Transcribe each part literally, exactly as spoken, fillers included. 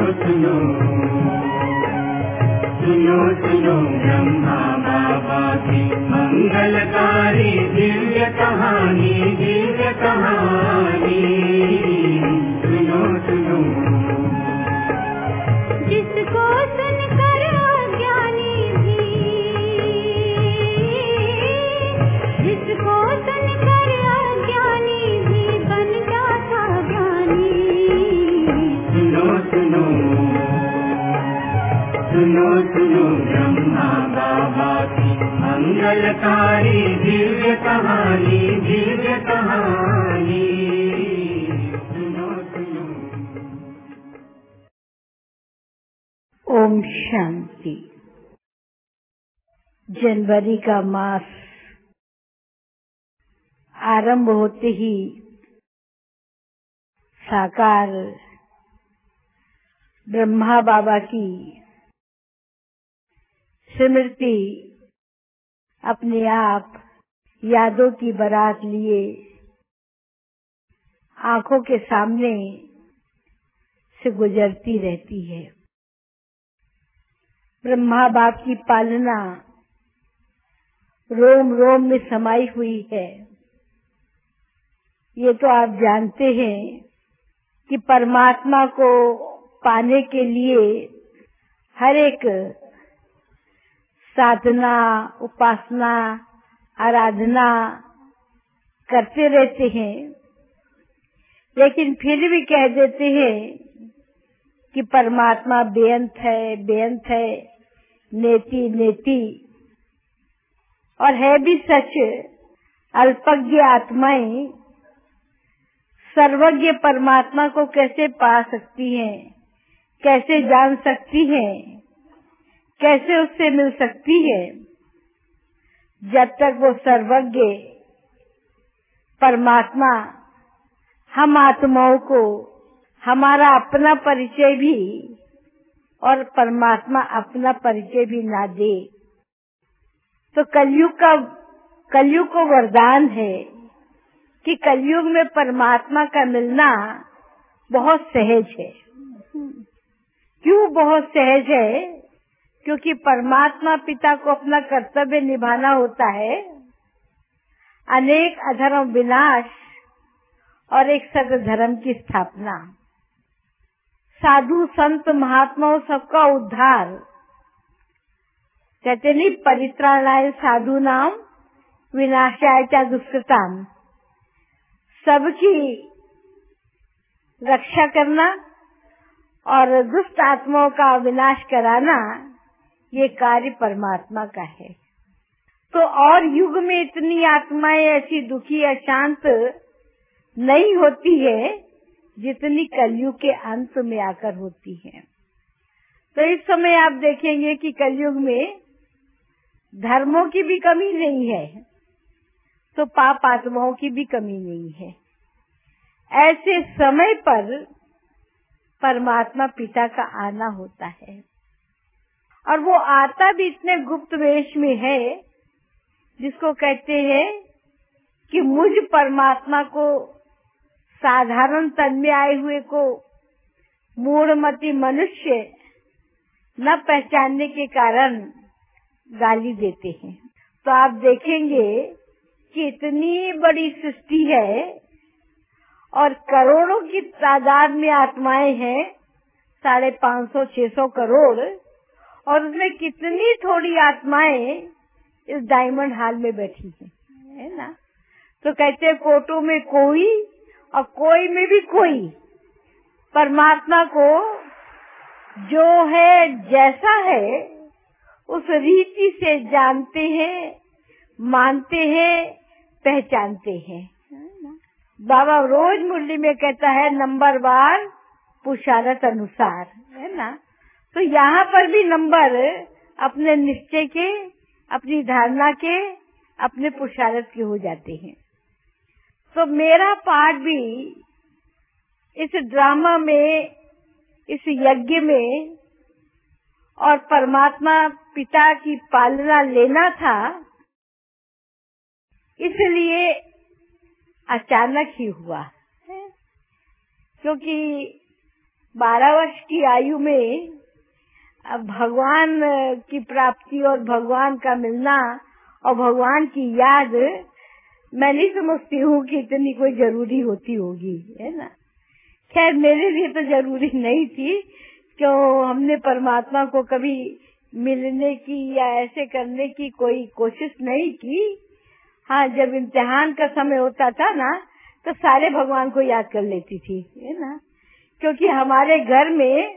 सुनो सुनो सुनो ब्रह्मा बाबा की मंगलकारी दिव्य कहानी दिव्य कहानी सुनो सुनो। जिसको सुनकर अज्ञानी भी जिसको सुनकर अज्ञानी भी बन जाता ज्ञानी। सुनो सुनो सुनो सुनो ब्रह्मा बाबा की मंगलकारी दिव्य कहानी दिव्य कहानी सुनो सुनो। ओम शांति। जनवरी का मास आरंभ होते ही साकार ब्रह्मा बाबा की स्मृति अपने आप यादों की बारात लिए आंखों के सामने से गुजरती रहती है। ब्रह्मा बाप की पालना रोम रोम में समाई हुई है। ये तो आप जानते हैं कि परमात्मा को पाने के लिए हर एक साधना उपासना आराधना करते रहते हैं, लेकिन फिर भी कह देते हैं कि परमात्मा बेअंत है बेअंत है नेति नेति। और है भी सच, अल्पज्ञ आत्माएं सर्वज्ञ परमात्मा को कैसे पा सकती हैं, कैसे जान सकती हैं, कैसे उससे मिल सकती है, जब तक वो सर्वज्ञ परमात्मा हम आत्माओं को हमारा अपना परिचय भी और परमात्मा अपना परिचय भी ना दे। तो कलयुग का कलयुग को वरदान है कि कलयुग में परमात्मा का मिलना बहुत सहज है। क्यों बहुत सहज है? क्योंकि परमात्मा पिता को अपना कर्तव्य निभाना होता है, अनेक अधर्म विनाश और एक सत्य धर्म की स्थापना, साधु संत महात्माओं सबका उद्धार। कहते नहीं, परित्राणाय साधु नाम विनाशाय च दुष्कृताम, सबकी रक्षा करना और दुष्ट आत्माओं का विनाश कराना, ये कार्य परमात्मा का है। तो और युग में इतनी आत्माएं ऐसी दुखी अशांत नहीं होती है जितनी कलयुग के अंत में आकर होती है। तो इस समय आप देखेंगे कि कलयुग में धर्मों की भी कमी नहीं है, तो पाप आत्माओं की भी कमी नहीं है। ऐसे समय पर परमात्मा पिता का आना होता है, और वो आता भी इतने गुप्त वेश में है, जिसको कहते हैं कि मुझ परमात्मा को साधारण तन में आए हुए को मूढ़मती मनुष्य न पहचानने के कारण गाली देते हैं। तो आप देखेंगे कि इतनी बड़ी सृष्टि है और करोड़ों की तादाद में आत्माएं हैं, साढ़े पाँच सौ छह सौ करोड़, और उसमें कितनी थोड़ी आत्माएं इस डायमंड हॉल में बैठी हैं, है ना। तो कहते हैं कोटों में कोई और कोई में भी कोई परमात्मा को जो है जैसा है उस रीति से जानते हैं, मानते हैं, पहचानते हैं। बाबा रोज मुरली में कहता है नंबर वार पुरुषार्थ अनुसार, है ना। तो यहाँ पर भी नंबर अपने निश्चय के, अपनी धारणा के, अपने पुरुषार्थ के हो जाते हैं। तो मेरा पार्ट भी इस ड्रामा में, इस यज्ञ में और परमात्मा पिता की पालना लेना था, इसलिए अचानक ही हुआ, क्योंकि बारह वर्ष की आयु में अब भगवान की प्राप्ति और भगवान का मिलना और भगवान की याद, मैं नहीं समझती हूँ कि इतनी कोई जरूरी होती होगी, है ना। खैर मेरे लिए तो जरूरी नहीं थी, क्यों हमने परमात्मा को कभी मिलने की या ऐसे करने की कोई कोशिश नहीं की। हाँ, जब इम्तिहान का समय होता था ना तो सारे भगवान को याद कर लेती थी, है ना, क्योंकि हमारे घर में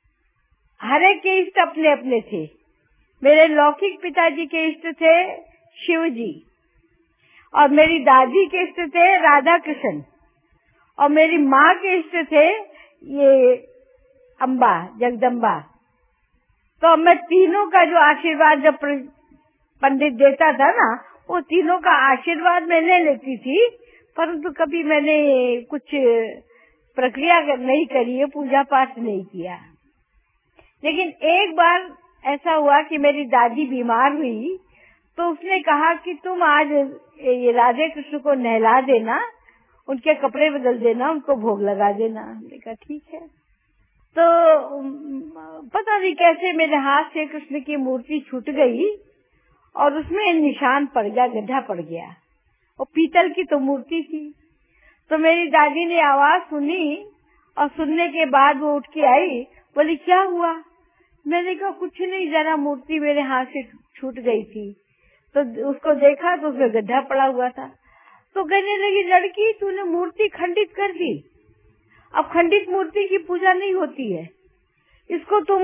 हर एक के इष्ट अपने अपने थे। मेरे लौकिक पिताजी के इष्ट थे शिव जी, और मेरी दादी के इष्ट थे राधा कृष्ण, और मेरी माँ के इष्ट थे ये अम्बा जगदम्बा। तो मैं तीनों का जो आशीर्वाद जब पंडित देता था ना, वो तीनों का आशीर्वाद मैं ले लेती थी, परंतु कभी मैंने कुछ प्रक्रिया नहीं करी है, पूजा पाठ नहीं किया। लेकिन एक बार ऐसा हुआ कि मेरी दादी बीमार हुई, तो उसने कहा कि तुम आज ये राधे कृष्ण को नहला देना, उनके कपड़े बदल देना, उनको भोग लगा देना। मैंने कहा ठीक है। तो पता नहीं कैसे मेरे हाथ से कृष्ण की मूर्ति छूट गई और उसमें निशान पड़ गया, गड्ढा पड़ गया। और पीतल की तो मूर्ति थी। तो मेरी दादी ने आवाज सुनी, और सुनने के बाद वो उठ के आई, बोली क्या हुआ? मैंने कहा कुछ नहीं, जरा मूर्ति मेरे हाथ से छूट गई थी। तो उसको देखा तो उसमें गड्ढा पड़ा हुआ था। तो कहने लगी, लड़की तूने मूर्ति खंडित कर दी, अब खंडित मूर्ति की पूजा नहीं होती है, इसको तुम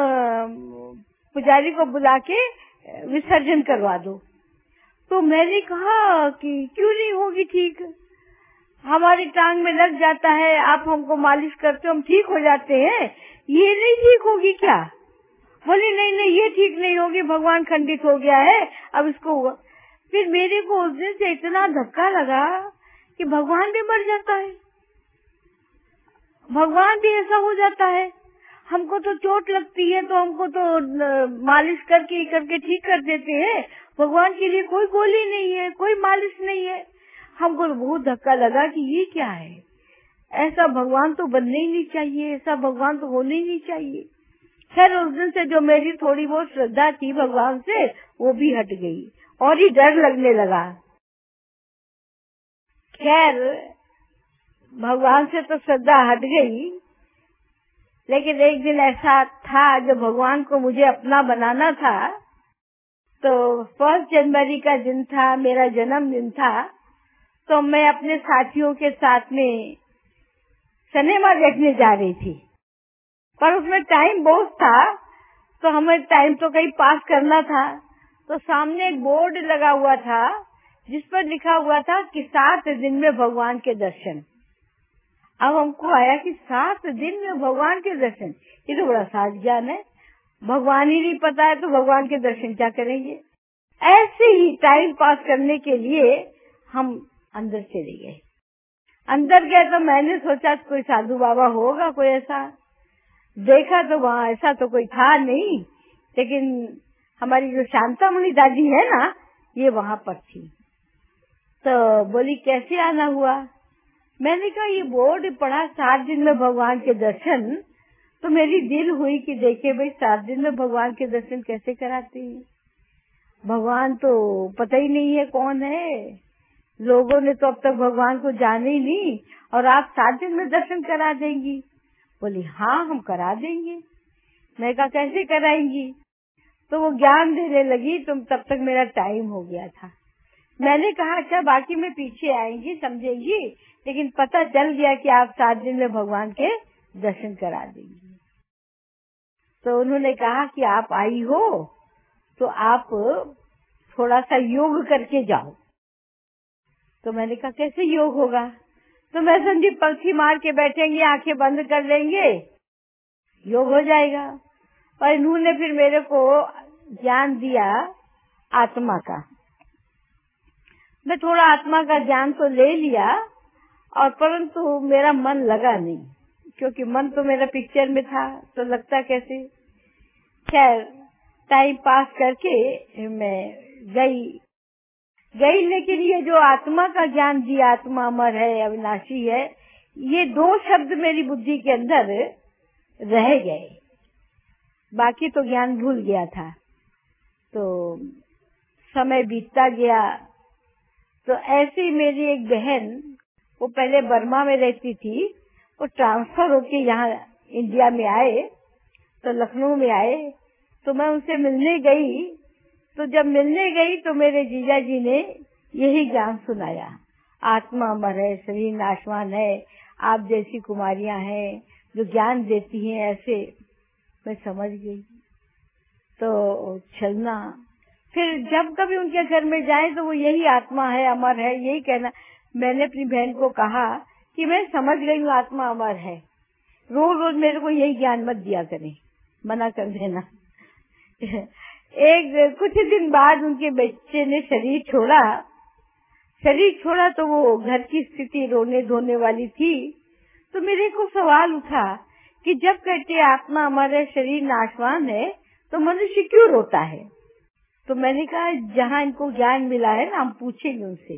पुजारी को बुला के विसर्जन करवा दो। तो मैंने कहा कि क्यों नहीं होगी ठीक, हमारी टांग में लग जाता है, आप हमको मालिश करते हो, हम ठीक हो जाते हैं, ये नहीं ठीक होगी क्या? बोली नहीं नहीं ये ठीक नहीं होगी, भगवान खंडित हो गया है, अब इसको हुआ। फिर मेरे को उस दिन से इतना धक्का लगा कि भगवान भी मर जाता है, भगवान भी ऐसा हो जाता है। हमको तो चोट लगती है तो हमको तो मालिश करके करके ठीक कर देते हैं, भगवान के लिए कोई गोली नहीं है, कोई मालिश नहीं है। हमको तो बहुत धक्का लगा कि ये क्या है, ऐसा भगवान तो बनने ही नहीं चाहिए, ऐसा भगवान तो होने ही नहीं चाहिए। खैर उस दिन से जो मेरी थोड़ी बहुत श्रद्धा थी भगवान से, वो भी हट गई और ही डर लगने लगा। खैर भगवान से तो श्रद्धा हट गई, लेकिन एक दिन ऐसा था जब भगवान को मुझे अपना बनाना था। तो फर्स्ट जनवरी का दिन था, मेरा जन्मदिन था। तो मैं अपने साथियों के साथ में सिनेमा देखने जा रही थी, पर उसमें टाइम बहुत था, तो हमें टाइम तो कहीं पास करना था। तो सामने एक बोर्ड लगा हुआ था जिस पर लिखा हुआ था कि सात दिन में भगवान के दर्शन। अब हमको आया कि सात दिन में भगवान के दर्शन, ये तो बड़ा साज ज्ञान है, भगवान ही नहीं पता है तो भगवान के दर्शन क्या करेंगे। ऐसे ही टाइम पास करने के लिए हम अंदर चले गए। अंदर गए तो मैंने सोचा कोई साधु बाबा होगा, कोई ऐसा। देखा तो वहाँ ऐसा तो कोई था नहीं, लेकिन हमारी जो शांतामणि दादी है ना, ये वहाँ पर थी। तो बोली कैसे आना हुआ? मैंने कहा ये बोर्ड पढ़ा सात दिन में भगवान के दर्शन, तो मेरी दिल हुई कि देखे भाई सात दिन में भगवान के दर्शन कैसे कराते हैं, भगवान तो पता ही नहीं है कौन है, लोगों ने तो अब तक भगवान को जाने ही नहीं, और आप सात दिन में दर्शन करा देंगी? बोली हाँ हम करा देंगे। मैं कहा कैसे कराएंगी? तो वो ज्ञान देने लगी, तुम तब तक मेरा टाइम हो गया था। मैंने कहा अच्छा बाकी में पीछे आएंगी समझेंगी, लेकिन पता चल गया कि आप सात दिन में भगवान के दर्शन करा देंगी। तो उन्होंने कहा कि आप आई हो तो आप थोड़ा सा योग करके जाओ। तो मैंने कहा कैसे योग होगा? तो मैं समझी पलथी मार के बैठेंगे, आंखें बंद कर लेंगे, योग हो जाएगा। और इन्होंने फिर मेरे को ज्ञान दिया आत्मा का। मैं थोड़ा आत्मा का ज्ञान तो ले लिया, और परंतु मेरा मन लगा नहीं, क्योंकि मन तो मेरा पिक्चर में था, तो लगता कैसे। खैर टाइम पास करके मैं गई गई लेकिन ये जो आत्मा का ज्ञान दिया, आत्मा अमर है, अविनाशी है, ये दो शब्द मेरी बुद्धि के अंदर रह गए, बाकी तो ज्ञान भूल गया था। तो समय बीतता गया। तो ऐसे ही मेरी एक बहन, वो पहले बर्मा में रहती थी, वो ट्रांसफर होके यहाँ इंडिया में आए, तो लखनऊ में आए। तो मैं उनसे मिलने गई। तो जब मिलने गई तो मेरे जीजा जी ने यही ज्ञान सुनाया, आत्मा अमर है, शरीर नाशवान है, आप जैसी कुमारियां हैं जो ज्ञान देती हैं। ऐसे मैं समझ गई। तो चलना, फिर जब कभी उनके घर में जाए तो वो यही आत्मा है, अमर है, यही कहना। मैंने अपनी बहन को कहा कि मैं समझ गई हूँ आत्मा अमर है, रोज रोज मेरे को यही ज्ञान मत दिया करें, मना कर देना। एक कुछ दिन बाद उनके बच्चे ने शरीर छोड़ा। शरीर छोड़ा तो वो घर की स्थिति रोने धोने वाली थी। तो मेरे को सवाल उठा कि जब कहते आत्मा अमर है, शरीर नाशवान है, तो मनुष्य क्यों रोता है? तो मैंने कहा जहाँ इनको ज्ञान मिला है ना, हम पूछेंगे उनसे।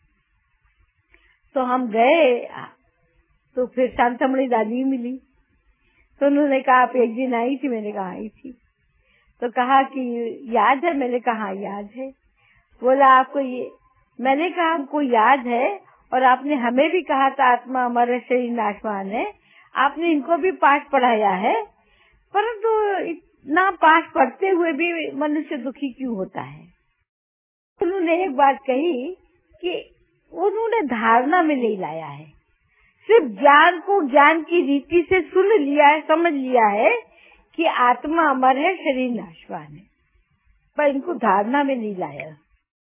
तो हम गए, तो फिर शांतमणि दादी मिली। तो उन्होंने कहा आप एक दिन आई थी? मैंने कहा आई थी। तो कहा कि याद है? मैंने कहा याद है। बोला आपको ये? मैंने कहा हमको याद है, और आपने हमें भी कहा था आत्मा अमर है, शरीर नाशवान है। आपने इनको भी पाठ पढ़ाया है, परंतु इतना पाठ पढ़ते हुए भी मनुष्य दुखी क्यों होता है? उन्होंने एक बात कही कि उन्होंने धारणा में नहीं लाया है, सिर्फ ज्ञान को ज्ञान की रीति से सुन लिया है, समझ लिया है कि आत्मा अमर है, शरीर नाशवान है, पर इनको धारणा में नहीं लाया।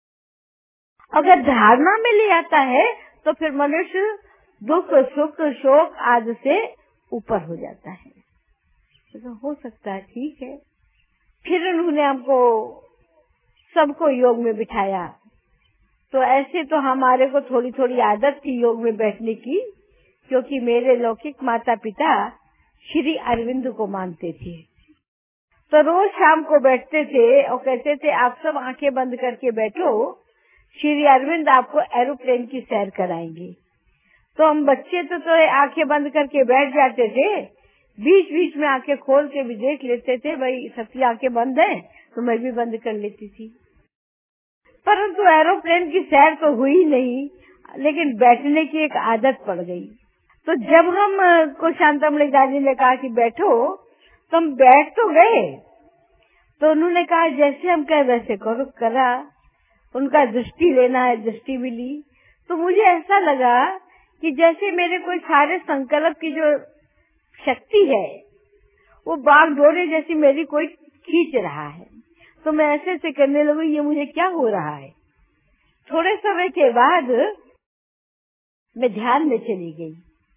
अगर धारणा में ले आता है तो फिर मनुष्य दुख सुख शोक आदि से ऊपर हो जाता है। तो हो सकता है, ठीक है। फिर उन्होंने हमको सबको योग में बिठाया। तो ऐसे तो हमारे को थोड़ी थोड़ी आदत थी योग में बैठने की, क्योंकि मेरे लौकिक माता पिता श्री अरविंद को मानते थे। तो रोज शाम को बैठते थे और कहते थे आप सब आंखें बंद करके बैठो, श्री अरविंद आपको एरोप्लेन की सैर कराएंगे। तो हम बच्चे तो, तो आंखें बंद करके बैठ जाते थे, बीच बीच में आंखें खोल के भी देख लेते थे, भाई सबकी आंखें बंद हैं तो मैं भी बंद कर लेती थी। परंतु एरोप्लेन की सैर तो हुई नहीं, लेकिन बैठने की एक आदत पड़ गई। तो जब हम को शांतमणि दादी ने कहा कि बैठो, तो हम बैठ तो गए। तो उन्होंने कहा जैसे हम कहे वैसे करो, करा। उनका दृष्टि लेना है, दृष्टि भी ली। तो मुझे ऐसा लगा कि जैसे मेरे कोई सारे संकल्प की जो शक्ति है वो बागडोरे जैसी मेरी कोई खींच रहा है। तो मैं ऐसे ऐसे करने लगी, ये मुझे क्या हो रहा है। थोड़े समय के बाद मैं ध्यान में चली गई,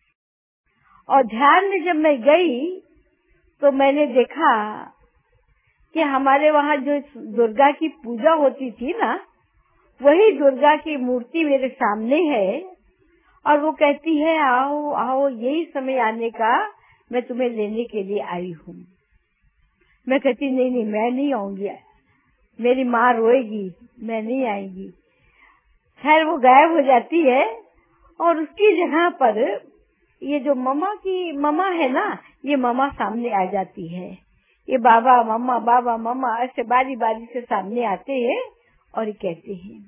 और ध्यान में जब मैं गई तो मैंने देखा कि हमारे वहाँ जो दुर्गा की पूजा होती थी ना, वही दुर्गा की मूर्ति मेरे सामने है, और वो कहती है आओ आओ, यही समय आने का, मैं तुम्हें लेने के लिए आई हूँ। मैं कहती नहीं नहीं मैं नहीं आऊंगी, मेरी माँ रोएगी, मैं नहीं आएगी। खैर वो गायब हो जाती है, और उसकी जगह पर ये जो ममा की ममा है ना, ये ममा सामने आ जाती है। ये बाबा मम्मा बाबा मम्मा ऐसे बारी बारी से सामने आते हैं और ये कहते हैं।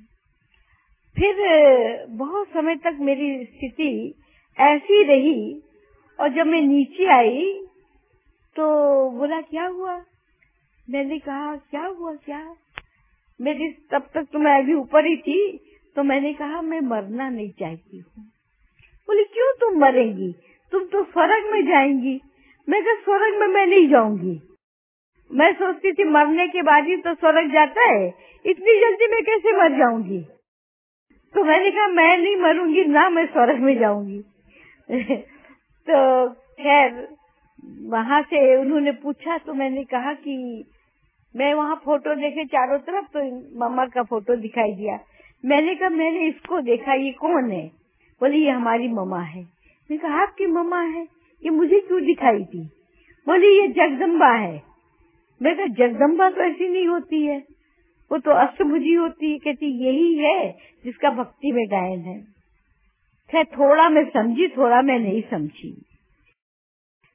फिर बहुत समय तक मेरी स्थिति ऐसी रही, और जब मैं नीचे आई तो बोला क्या हुआ? मैंने कहा क्या हुआ क्या? मेरी तब तक तो मैं अभी ऊपर ही थी। तो मैंने कहा मैं मरना नहीं चाहती हूँ। बोली क्यों तुम मरेंगी, तुम तो स्वर्ग में जाएंगी। मैं कहा स्वर्ग में मैं नहीं जाऊंगी। मैं सोचती थी मरने के बाद ही तो स्वर्ग जाता है, इतनी जल्दी मैं कैसे मर जाऊंगी। तो मैंने कहा मैं नहीं मरूंगी ना, मैं स्वर्ग में जाऊंगी। तो खैर वहाँ से उन्होंने पूछा, तो मैंने कहा कि मैं वहाँ फोटो देखे चारों तरफ, तो मम्मा का फोटो दिखाई दिया। मैंने कहा मैंने इसको देखा, ये कौन है? बोली ये हमारी मम्मा है। मैंने कहा आपकी मम्मा है, ये मुझे क्यों दिखाई थी? बोली ये जगदम्बा है। मैं कहा जगदम्बा तो ऐसी नहीं होती है, वो तो अष्टभुजी होती है। कहती यही है जिसका भक्ति में गायन है। खैर थोड़ा मैं समझी, थोड़ा मैं नहीं समझी।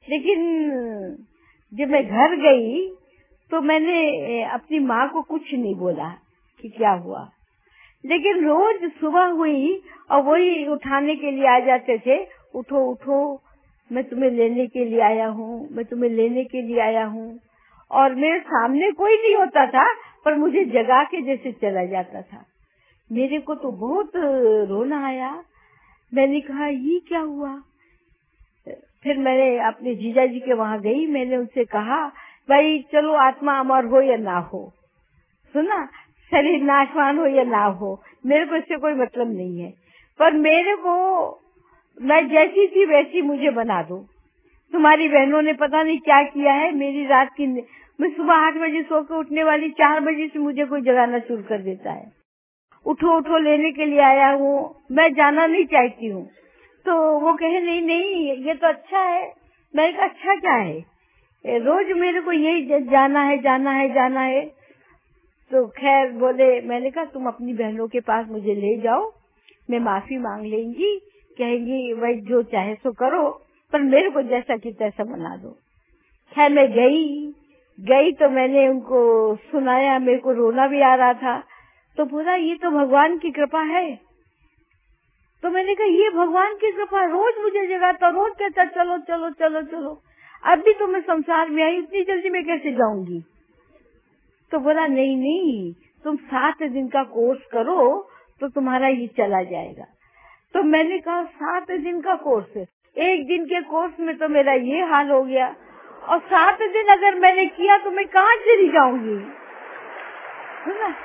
लेकिन जब मैं घर गई तो मैंने अपनी माँ को कुछ नहीं बोला कि क्या हुआ। लेकिन रोज सुबह हुई और वही उठाने के लिए आ जाते थे, उठो उठो मैं तुम्हें लेने के लिए आया हूँ, मैं तुम्हें लेने के लिए आया हूँ। और मेरे सामने कोई नहीं होता था पर मुझे जगा के जैसे चला जाता था। मेरे को तो बहुत रोना आया। मैंने कहा ये क्या हुआ। फिर मैंने अपने जीजा जी के वहाँ गई, मैंने उनसे कहा भाई चलो आत्मा अमर हो या ना हो, सुना, शरीर नाशवान हो या ना हो, मेरे को इससे कोई मतलब नहीं है, पर मेरे को मैं जैसी थी वैसी मुझे बना दो। तुम्हारी बहनों ने पता नहीं क्या किया है, मेरी रात की मैं सुबह आठ बजे सो के उठने वाली, चार बजे से मुझे कोई जगाना शुरू कर देता है। उठो उठो लेने के लिए आया हूँ, मैं जाना नहीं चाहती हूँ। तो वो कहे नहीं नहीं ये तो अच्छा है। मैंने कहा अच्छा क्या है, रोज मेरे को यही जाना है जाना है जाना है। तो खैर बोले, मैंने कहा तुम अपनी बहनों के पास मुझे ले जाओ, मैं माफी मांग लेंगी, कहेंगी भाई जो चाहे सो करो, पर मेरे को जैसा कि तैसा बना दो। खैर मैं गई गई तो मैंने उनको सुनाया, मेरे को रोना भी आ रहा था। तो बोला ये तो भगवान की कृपा है। तो मैंने कहा ये भगवान की कृपा, रोज मुझे जगाता, रोज कहता चलो चलो चलो चलो, अब भी तो मैं संसार में आई, इतनी जल्दी मैं कैसे जाऊंगी। तो बोला नहीं नहीं तुम सात दिन का कोर्स करो तो तुम्हारा ये चला जाएगा। तो मैंने कहा सात दिन का कोर्स, एक दिन के कोर्स में तो मेरा ये हाल हो गया, और सात दिन अगर मैंने किया तो मैं कहाँ चली जाऊंगी, है ना।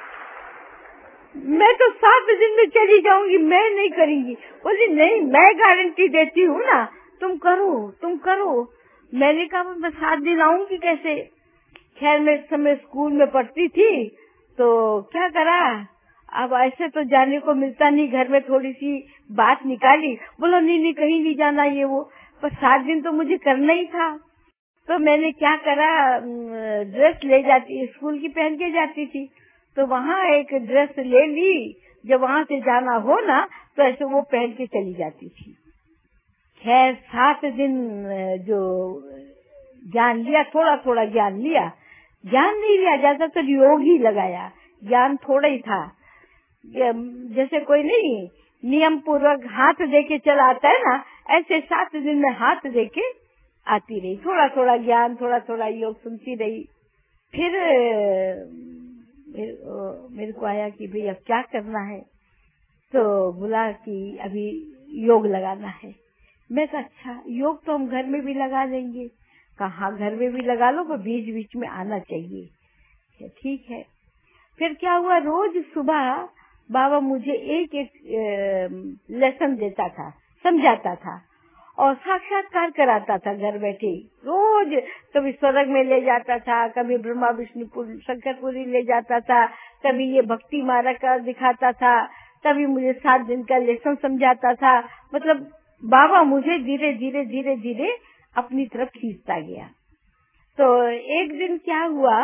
मैं तो सात दिन में चली जाऊंगी, मैं नहीं करूंगी। बोली नहीं मैं गारंटी देती हूँ ना, तुम करो तुम करो। मैंने कहा मैं सात दिन आऊंगी कैसे। खैर मैं इस समय स्कूल में पढ़ती थी, तो क्या करा, अब ऐसे तो जाने को मिलता नहीं, घर में थोड़ी सी बात निकाली, बोला नहीं नहीं कहीं नहीं जाना ये वो, पर सात दिन तो मुझे करना ही था। तो मैंने क्या करा, ड्रेस ले जाती, स्कूल की पहन के जाती थी, तो वहाँ एक ड्रेस ले ली, जब वहाँ से जाना हो ना तो ऐसे वो पहन के चली जाती थी। खैर सात दिन जो ज्ञान लिया, थोड़ा थोड़ा ज्ञान लिया, ज्ञान नहीं लिया, ज्यादातर योग ही लगाया, ज्ञान थोड़ा ही था। जैसे कोई नहीं नियम पूर्वक हाथ देके चला आता है ना, ऐसे सात दिन में हाथ देके आती रही, थोड़ा थोड़ा ज्ञान, थोड़ा थोड़ा योग सुनती रही। फिर मेरे को आया कि भाई अब क्या करना है, तो बोला कि अभी योग लगाना है। मैं कहा अच्छा योग तो हम घर में भी लगा देंगे। कहा घर में भी लगा लो, पर बीच बीच में आना चाहिए। ठीक है। फिर क्या हुआ, रोज सुबह बाबा मुझे एक एक लेसन देता था, समझाता था और साक्षात्कार कराता था घर बैठे। रोज कभी स्वर्ग में ले जाता था, कभी ब्रह्मा विष्णुपुर शंकरपुरी ले जाता था, कभी ये भक्ति मार्ग का दिखाता था, कभी मुझे सात दिन का लेसन समझाता था। मतलब बाबा मुझे धीरे धीरे धीरे धीरे अपनी तरफ खींचता गया। तो एक दिन क्या हुआ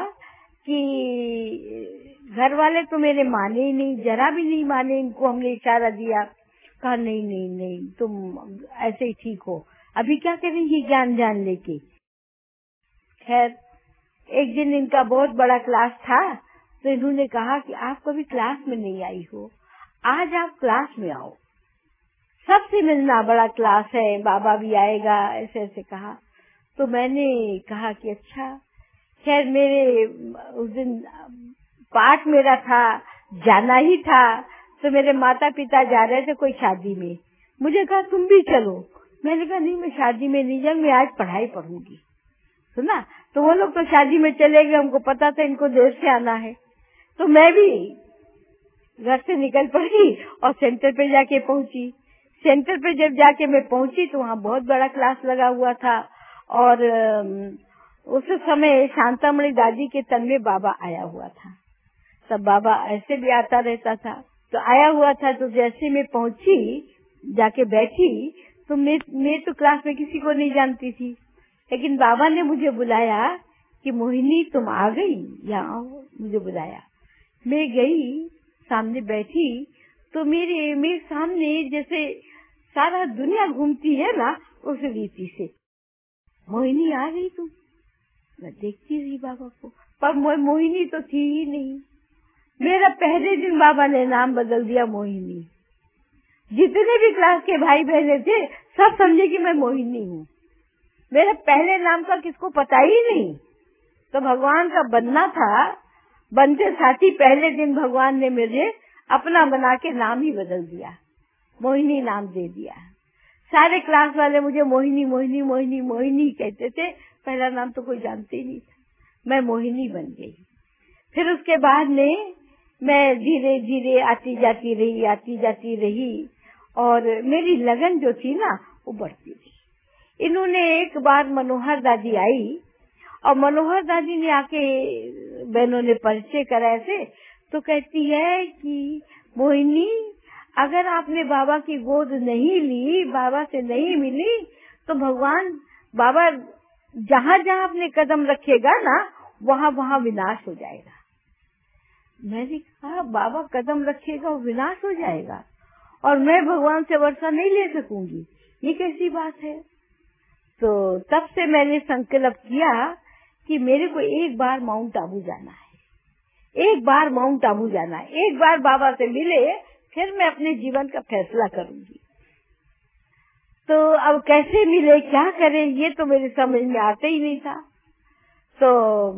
कि घर वाले तो मेरे माने ही नहीं, जरा भी नहीं माने। इनको हमने इशारा दिया, कहा नहीं नहीं नहीं तुम ऐसे ही ठीक हो, अभी क्या करेंगी ज्ञान जान लेके। खैर एक दिन इनका बहुत बड़ा क्लास था, तो इन्होंने कहा कि आप कभी क्लास में नहीं आई हो, आज आप क्लास में आओ, सबसे मिलना, बड़ा क्लास है, बाबा भी आएगा, ऐसे ऐसे कहा। तो मैंने कहा कि अच्छा। खैर मेरे उस दिन पाठ मेरा था, जाना ही था, तो मेरे माता पिता जा रहे थे कोई शादी में, मुझे कहा तुम भी चलो। मैंने कहा नहीं मैं शादी में नहीं जाऊंगी, मैं आज पढ़ाई पढ़ूंगी। सुना, तो वो लोग तो शादी में चले गए, हमको पता था इनको देर से आना है, तो मैं भी घर से निकल पड़ी और सेंटर पे जाके पहुंची। सेंटर पे जब जाके मैं पहुंची तो वहाँ बहुत बड़ा क्लास लगा हुआ था, और उस समय शांतामणि दादी के तन में बाबा आया हुआ था। तब बाबा ऐसे भी आता रहता था, तो आया हुआ था। तो जैसे मैं पहुंची, जाके बैठी, तो मैं मैं तो क्लास में किसी को नहीं जानती थी, लेकिन बाबा ने मुझे बुलाया कि मोहिनी तुम आ गई, यहाँ आओ, मुझे बुलाया। मैं गई, सामने बैठी, तो मेरे मेरे सामने जैसे सारा दुनिया घूमती है ना, उस रीति से मोहिनी आ रही तुम? मैं देखती रही बाबा को, पर मोहिनी तो थी ही नहीं। मेरा पहले दिन बाबा ने नाम बदल दिया मोहिनी। जितने भी क्लास के भाई बहने थे सब समझे कि मैं मोहिनी हूँ। मेरे पहले नाम का किसको पता ही नहीं। तो भगवान का बनना था, बनते साथ ही पहले दिन भगवान ने मुझे अपना बना के नाम ही बदल दिया, मोहिनी नाम दे दिया। सारे क्लास वाले मुझे मोहिनी मोहिनी मोहिनी मोहिनी कहते थे। पहला नाम तो कोई जानते ही नहीं था, मैं मोहिनी बन गई। फिर उसके बाद में मैं धीरे धीरे आती जाती रही आती जाती रही और मेरी लगन जो थी ना वो बढ़ती रही। इन्होंने एक बार मनोहर दादी आई और मनोहर दादी ने आके बहनों ने परिचय कराया थे, तो कहती है कि मोहिनी, अगर आपने बाबा की गोद नहीं ली, बाबा से नहीं मिली, तो भगवान बाबा जहाँ जहाँ अपने कदम रखेगा ना वहाँ वहाँ विनाश हो जाएगा। मैंने कहा बाबा कदम रखेगा और विनाश हो जाएगा और मैं भगवान से वर्षा नहीं ले सकूंगी, ये कैसी बात है? तो तब से मैंने संकल्प किया कि मेरे को एक बार माउंट आबू जाना है, एक बार माउंट आबू जाना है, एक बार बाबा से मिले फिर मैं अपने जीवन का फैसला करूंगी। तो अब कैसे मिले, क्या करें, ये तो मेरे समझ में आता ही नहीं था। तो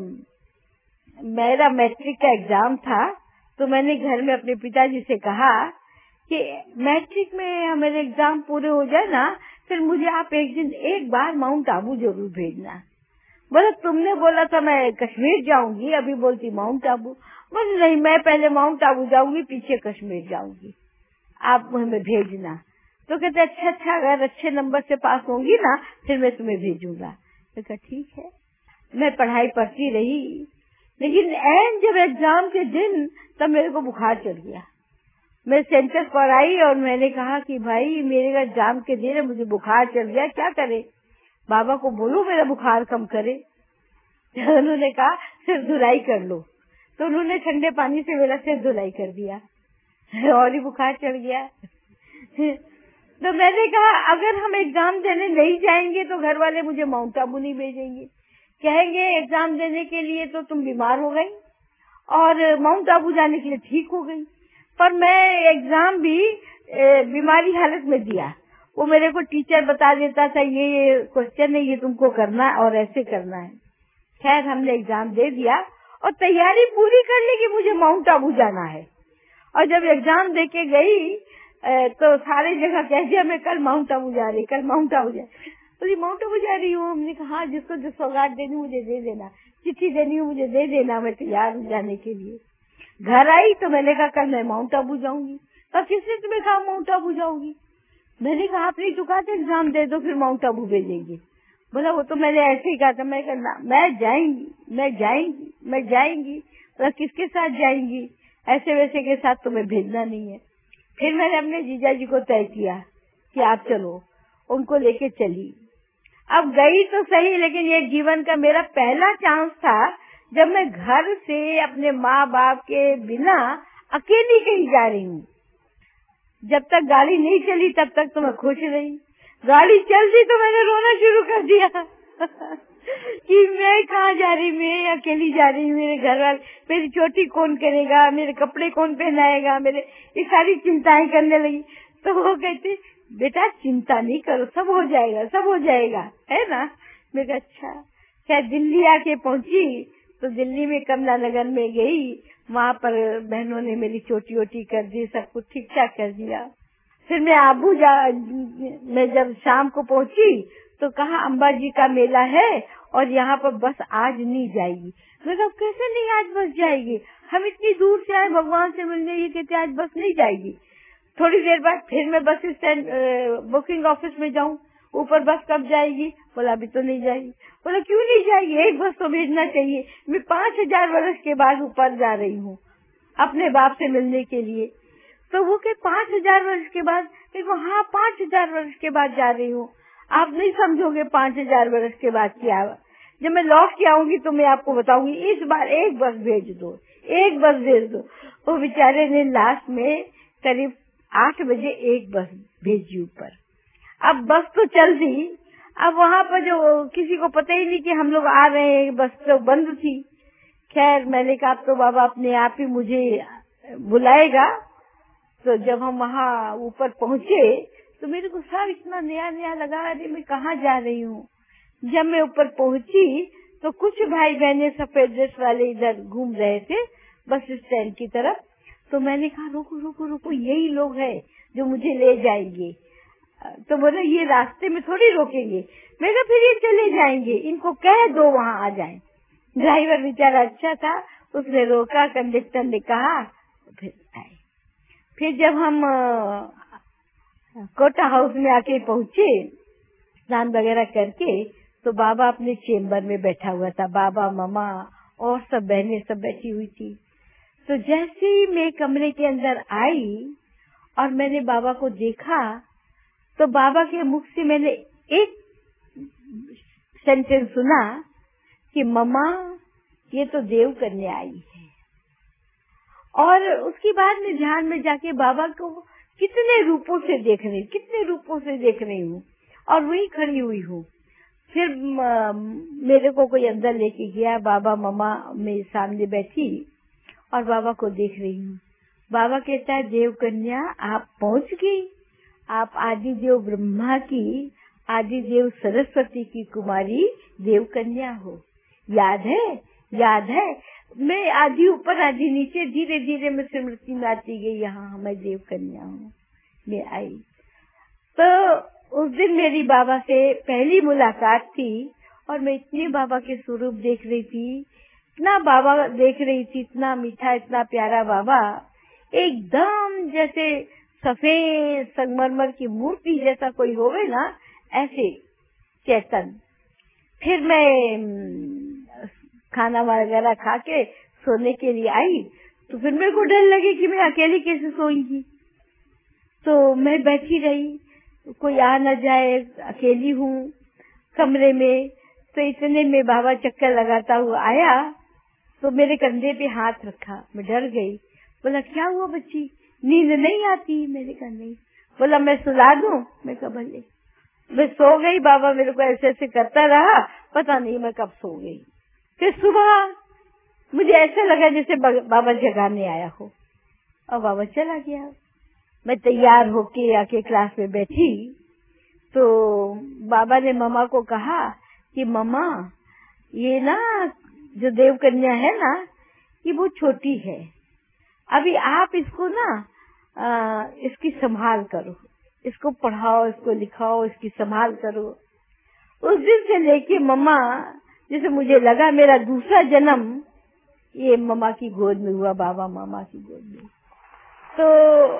मेरा मैट्रिक का एग्जाम था, तो मैंने घर में अपने पिताजी से कहा कि मैट्रिक में मेरे एग्जाम पूरे हो जाए ना, फिर मुझे आप एक दिन एक बार माउंट आबू जरूर भेजना। बोले तुमने बोला था मैं कश्मीर जाऊंगी, अभी बोलती माउंट आबू। बोले नहीं, मैं पहले माउंट आबू जाऊंगी, पीछे कश्मीर जाऊंगी, आप हमें भेजना। तो कहते अच्छा अच्छा, अगर अच्छे नंबर से पास होंगी ना फिर मैं तुम्हें भेजूंगा। तो कहा ठीक है। मैं पढ़ाई पढ़ती रही, लेकिन एंड जब एग्जाम के दिन तब मेरे को बुखार चढ़ गया। मैं सेंटर पर आई और मैंने कहा कि भाई मेरे एग्जाम के दिन मुझे बुखार चढ़ गया, क्या करे? बाबा को बोलो मेरा बुखार कम करे। तो उन्होंने कहा सिर धुलाई कर लो, तो उन्होंने ठंडे पानी से मेरा सिर धुलाई कर दिया और ही बुखार चढ़ गया। तो मैंने कहा अगर हम एग्जाम देने नहीं जाएंगे तो घर वाले मुझे माउंट आबू नहीं भेजेंगे, कहेंगे एग्जाम देने के लिए तो तुम बीमार हो गई और माउंट आबू जाने के लिए ठीक हो गई। पर मैं एग्जाम भी बीमारी हालत में दिया, वो मेरे को टीचर बता देता था ये ये क्वेश्चन है, ये तुमको करना है और ऐसे करना है। खैर हमने एग्जाम दे दिया और तैयारी पूरी कर ली कि मुझे माउंट आबू जाना है। और जब एग्जाम दे के गई तो सारे जगह कह दिया मैं कल माउंट आबू जा रही, कल माउंट आबू जा रही। बोली माउंट आबू जा रही हूँ? हमने कहा हाँ, जिसको जो सौगात देनी मुझे दे देना, चिट्ठी देनी हो मुझे दे देना, मैं तैयार हूँ जाने के लिए। घर आई तो मैंने कहा कल मैं माउंट आबू जाऊंगी। तो किसने तुम्हें कहा माउंट आबू जाऊंगी? मैंने कहा आपने तो कहा था एग्जाम दे दो फिर माउंट आबू भेजेंगे। बोला वो तो मैंने ऐसे ही कहा था। मैं कहा मैं जाएंगी मैं जाएंगी मैं जाएंगी। बोला किसके साथ जाएंगी? ऐसे वैसे के साथ तुम्हें भेजना नहीं है। फिर मैंने अपने जीजा जी को तय किया कि आप चलो, उनको लेके चली। अब गई तो सही, लेकिन ये जीवन का मेरा पहला चांस था जब मैं घर से अपने माँ बाप के बिना अकेली कहीं जा रही हूँ। जब तक गाड़ी नहीं चली तब तक तो मैं खुश रही, गाड़ी चल दी तो मैंने रोना शुरू कर दिया कि मैं कहाँ जा रही, मैं अकेली जा रही हूँ, मेरे घर वाले, मेरी चोटी कौन करेगा, मेरे कपड़े कौन पहनाएगा, मेरे ये सारी चिंताएं करने लगी। तो वो कहते बेटा चिंता नहीं करो, सब हो जाएगा सब हो जाएगा, है ना। मैं कहा अच्छा। क्या दिल्ली आके पहुंची तो दिल्ली में कमला नगर में गई, वहाँ पर बहनों ने मेरी चोटी वोटी कर दी, सब कुछ ठीक ठाक कर दिया। फिर मैं आबू जा मैं जब शाम को पहुंची तो कहा अम्बा जी का मेला है और यहाँ पर बस आज नहीं जाएगी। मैं कहा कैसे नहीं आज बस जाएगी, हम इतनी दूर से आए भगवान से मिलने, ये कहते आज बस नहीं जाएगी। थोड़ी देर बाद फिर मैं बस स्टैंड बुकिंग ऑफिस में जाऊँ, ऊपर बस कब जाएगी? बोला अभी तो नहीं जाएगी। बोला क्यों नहीं जाएगी, एक बस तो भेजना चाहिए, मैं पाँच हजार वर्ष के बाद ऊपर जा रही हूँ अपने बाप से मिलने के लिए। तो वो के पाँच हजार वर्ष के बाद? देखो हाँ पाँच हजार वर्ष के बाद जा रही हूँ। आप नहीं समझोगे पाँच हजार वर्ष के बाद क्या। जब मैं लौट के आऊंगी तो मैं आपको बताऊंगी, इस बार एक बस भेज दो, एक बस भेज दो। वो बेचारे ने लास्ट में करीब आठ बजे एक बस भेजी ऊपर। अब बस तो चल दी, अब वहाँ पर जो किसी को पता ही नहीं कि हम लोग आ रहे हैं, बस तो बंद थी। खैर मैंने कहा तो बाबा अपने आप ही मुझे बुलाएगा। तो जब हम वहाँ ऊपर पहुँचे तो मेरे को सब इतना नया नया लगा, अरे मैं कहाँ जा रही हूँ। जब मैं ऊपर पहुँची तो कुछ भाई बहने सफेद ड्रेस वाले इधर घूम रहे थे बस स्टैंड की तरफ। तो मैंने कहा रुको रुको रुको, यही लोग हैं जो मुझे ले जाएंगे। तो बोला ये रास्ते में थोड़ी रोकेंगे। मैं कहा फिर ये चले जाएंगे, इनको कह दो वहाँ आ जाएं। ड्राइवर बेचारा अच्छा था, उसने रोका, कंडक्टर ने कहा, फिर आए। फिर जब हम कोटा हाउस में आके पहुँचे स्नान वगैरह करके, तो बाबा अपने चेम्बर में बैठा हुआ था। बाबा मामा और सब बहनें सब बैठी हुई थी। तो जैसे ही मैं कमरे के अंदर आई और मैंने बाबा को देखा तो बाबा के मुख से मैंने एक सेंटेंस सुना कि मम्मा ये तो देव कन्या आई है। और उसके बाद में ध्यान में जाके बाबा को कितने रूपों से देख रही कितने रूपों से देख रही हूँ और वही खड़ी हुई हूँ। फिर मेरे को कोई अंदर लेके गया, बाबा मम्मा मेरे सामने बैठी और बाबा को देख रही हूँ। बाबा कहता है देव कन्या आप पहुँच गई, आप आदि देव ब्रह्मा की आदि देव सरस्वती की कुमारी देव कन्या हो। याद है याद है मैं आदि ऊपर आदि नीचे धीरे धीरे मैं स्मृति में आती गई, यहाँ मैं देव कन्या हूँ। मैं आई तो उस दिन मेरी बाबा से पहली मुलाकात थी और मैं इतने बाबा के स्वरूप देख रही थी, इतना बाबा देख रही थी, इतना मीठा इतना प्यारा बाबा, एकदम जैसे सफेद संगमरमर की मूर्ति जैसा कोई होवे ना, ऐसे चेतन। फिर मैं खाना वगैरह खा के सोने के लिए आई तो फिर मेरे को डर लगे कि मैं अकेली कैसे सोऊंगी। तो मैं बैठी रही, कोई आ न जाए, अकेली हूँ कमरे में। तो इतने में बाबा चक्कर लगाता हुआ आया तो मेरे कंधे पे हाथ रखा। मैं डर गई, बोला क्या हुआ बच्ची, नींद नहीं आती? मैंने कहा नहीं। बोला मैं सुला दूं? मैं कहा भले। मैं सो गई। बाबा मेरे को ऐसे ऐसे करता रहा, पता नहीं मैं कब सो गई। फिर सुबह मुझे ऐसा लगा जैसे बाबा जगाने आया हो और बाबा चला गया। मैं तैयार होके आके क्लास में बैठी तो बाबा ने मम्मा को कहा कि मम्मा ये ना जो देव कन्या है ना, ये बहुत छोटी है, अभी आप इसको ना आ, इसकी संभाल करो, इसको पढ़ाओ, इसको लिखाओ, इसकी संभाल करो। उस दिन से लेके मम्मा जैसे मुझे लगा मेरा दूसरा जन्म ये मम्मा की गोद में हुआ, बाबा मामा की गोद में। तो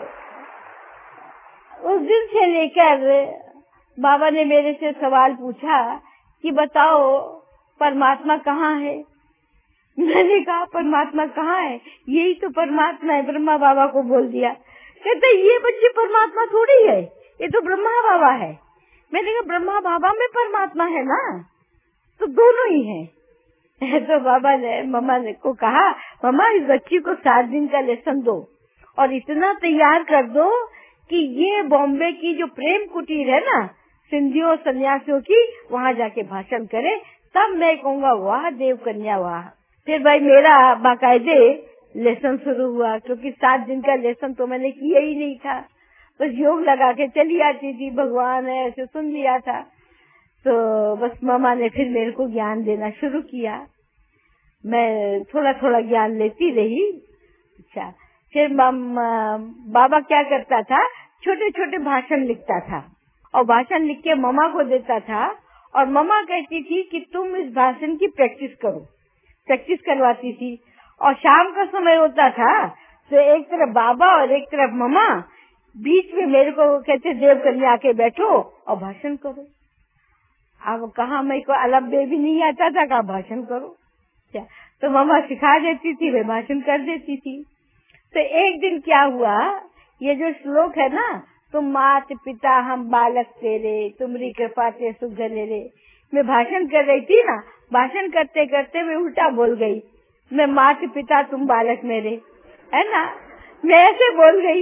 उस दिन से लेकर बाबा ने मेरे से सवाल पूछा कि बताओ परमात्मा कहाँ है। मैंने कहा परमात्मा कहाँ है, यही तो परमात्मा है। ब्रह्मा बाबा को बोल दिया। कहते ये बच्चे परमात्मा थोड़ी है, ये तो ब्रह्मा बाबा है। मैंने कहा ब्रह्मा बाबा में परमात्मा है ना, तो दोनों ही है। तो बाबा ने मम्मा ने को कहा मम्मा इस बच्ची को सात दिन का लेसन दो और इतना तैयार कर दो कि ये बॉम्बे की जो प्रेम कुटीर है ना सिंधियों सन्यासियों की, वहाँ जाके भाषण करे, तब मैं कहूँगा वाह देव कन्या वाह। फिर भाई मेरा बाकायदे लेसन शुरू हुआ, क्योंकि सात दिन का लेसन तो मैंने किया ही नहीं था, बस योग लगा के चली आती थी, भगवान है ऐसे सुन लिया था। तो बस मामा ने फिर मेरे को ज्ञान देना शुरू किया, मैं थोड़ा थोड़ा ज्ञान लेती रही। अच्छा, फिर बाबा क्या करता था, छोटे छोटे भाषण लिखता था और भाषण लिख के मामा को देता था और मामा कहती थी कि तुम इस भाषण की प्रैक्टिस करो, प्रैक्टिस करवाती थी। और शाम का समय होता था तो एक तरफ बाबा और एक तरफ मामा, बीच में मेरे को कहते देव कन्या आके बैठो और भाषण करो। अब कहा मेरे को अलग बे भी नहीं आता था, कहा भाषण करो। क्या तो मामा सिखा देती थी, मैं भाषण कर देती थी। तो एक दिन क्या हुआ, ये जो श्लोक है ना, तुम मात पिता हम बालक तेरे, तुमरी कृपा ते सुख ले रे, मैं भाषण कर रही थी ना, भाषण करते करते मैं उल्टा बोल गई, मैं मात पिता तुम बालक मेरे, है ना, मैं ऐसे बोल गई।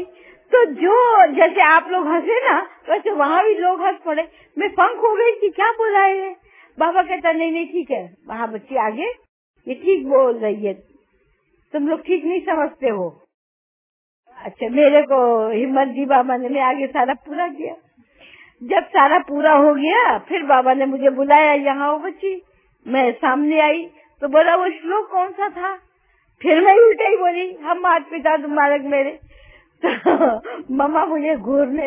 तो जो जैसे आप लोग हंसे ना, वैसे वहाँ भी लोग हंस पड़े। मैं पंख हो गई कि क्या बोला है। बाबा कहता नहीं नहीं ठीक है, वहाँ बच्ची आगे ये ठीक बोल रही है, तुम लोग ठीक नहीं समझते हो। अच्छा, मेरे को हिम्मत दी बाबा ने, मैं आगे सारा पूरा किया। जब सारा पूरा हो गया फिर बाबा ने मुझे बुलाया, यहाँ हो बच्ची। मैं सामने आई तो बोला वो श्लोक कौन सा था। फिर मैं उल्टा ही बोली, हम मात पिता तुम बालक मेरे। तो मम्मा मुझे घूरने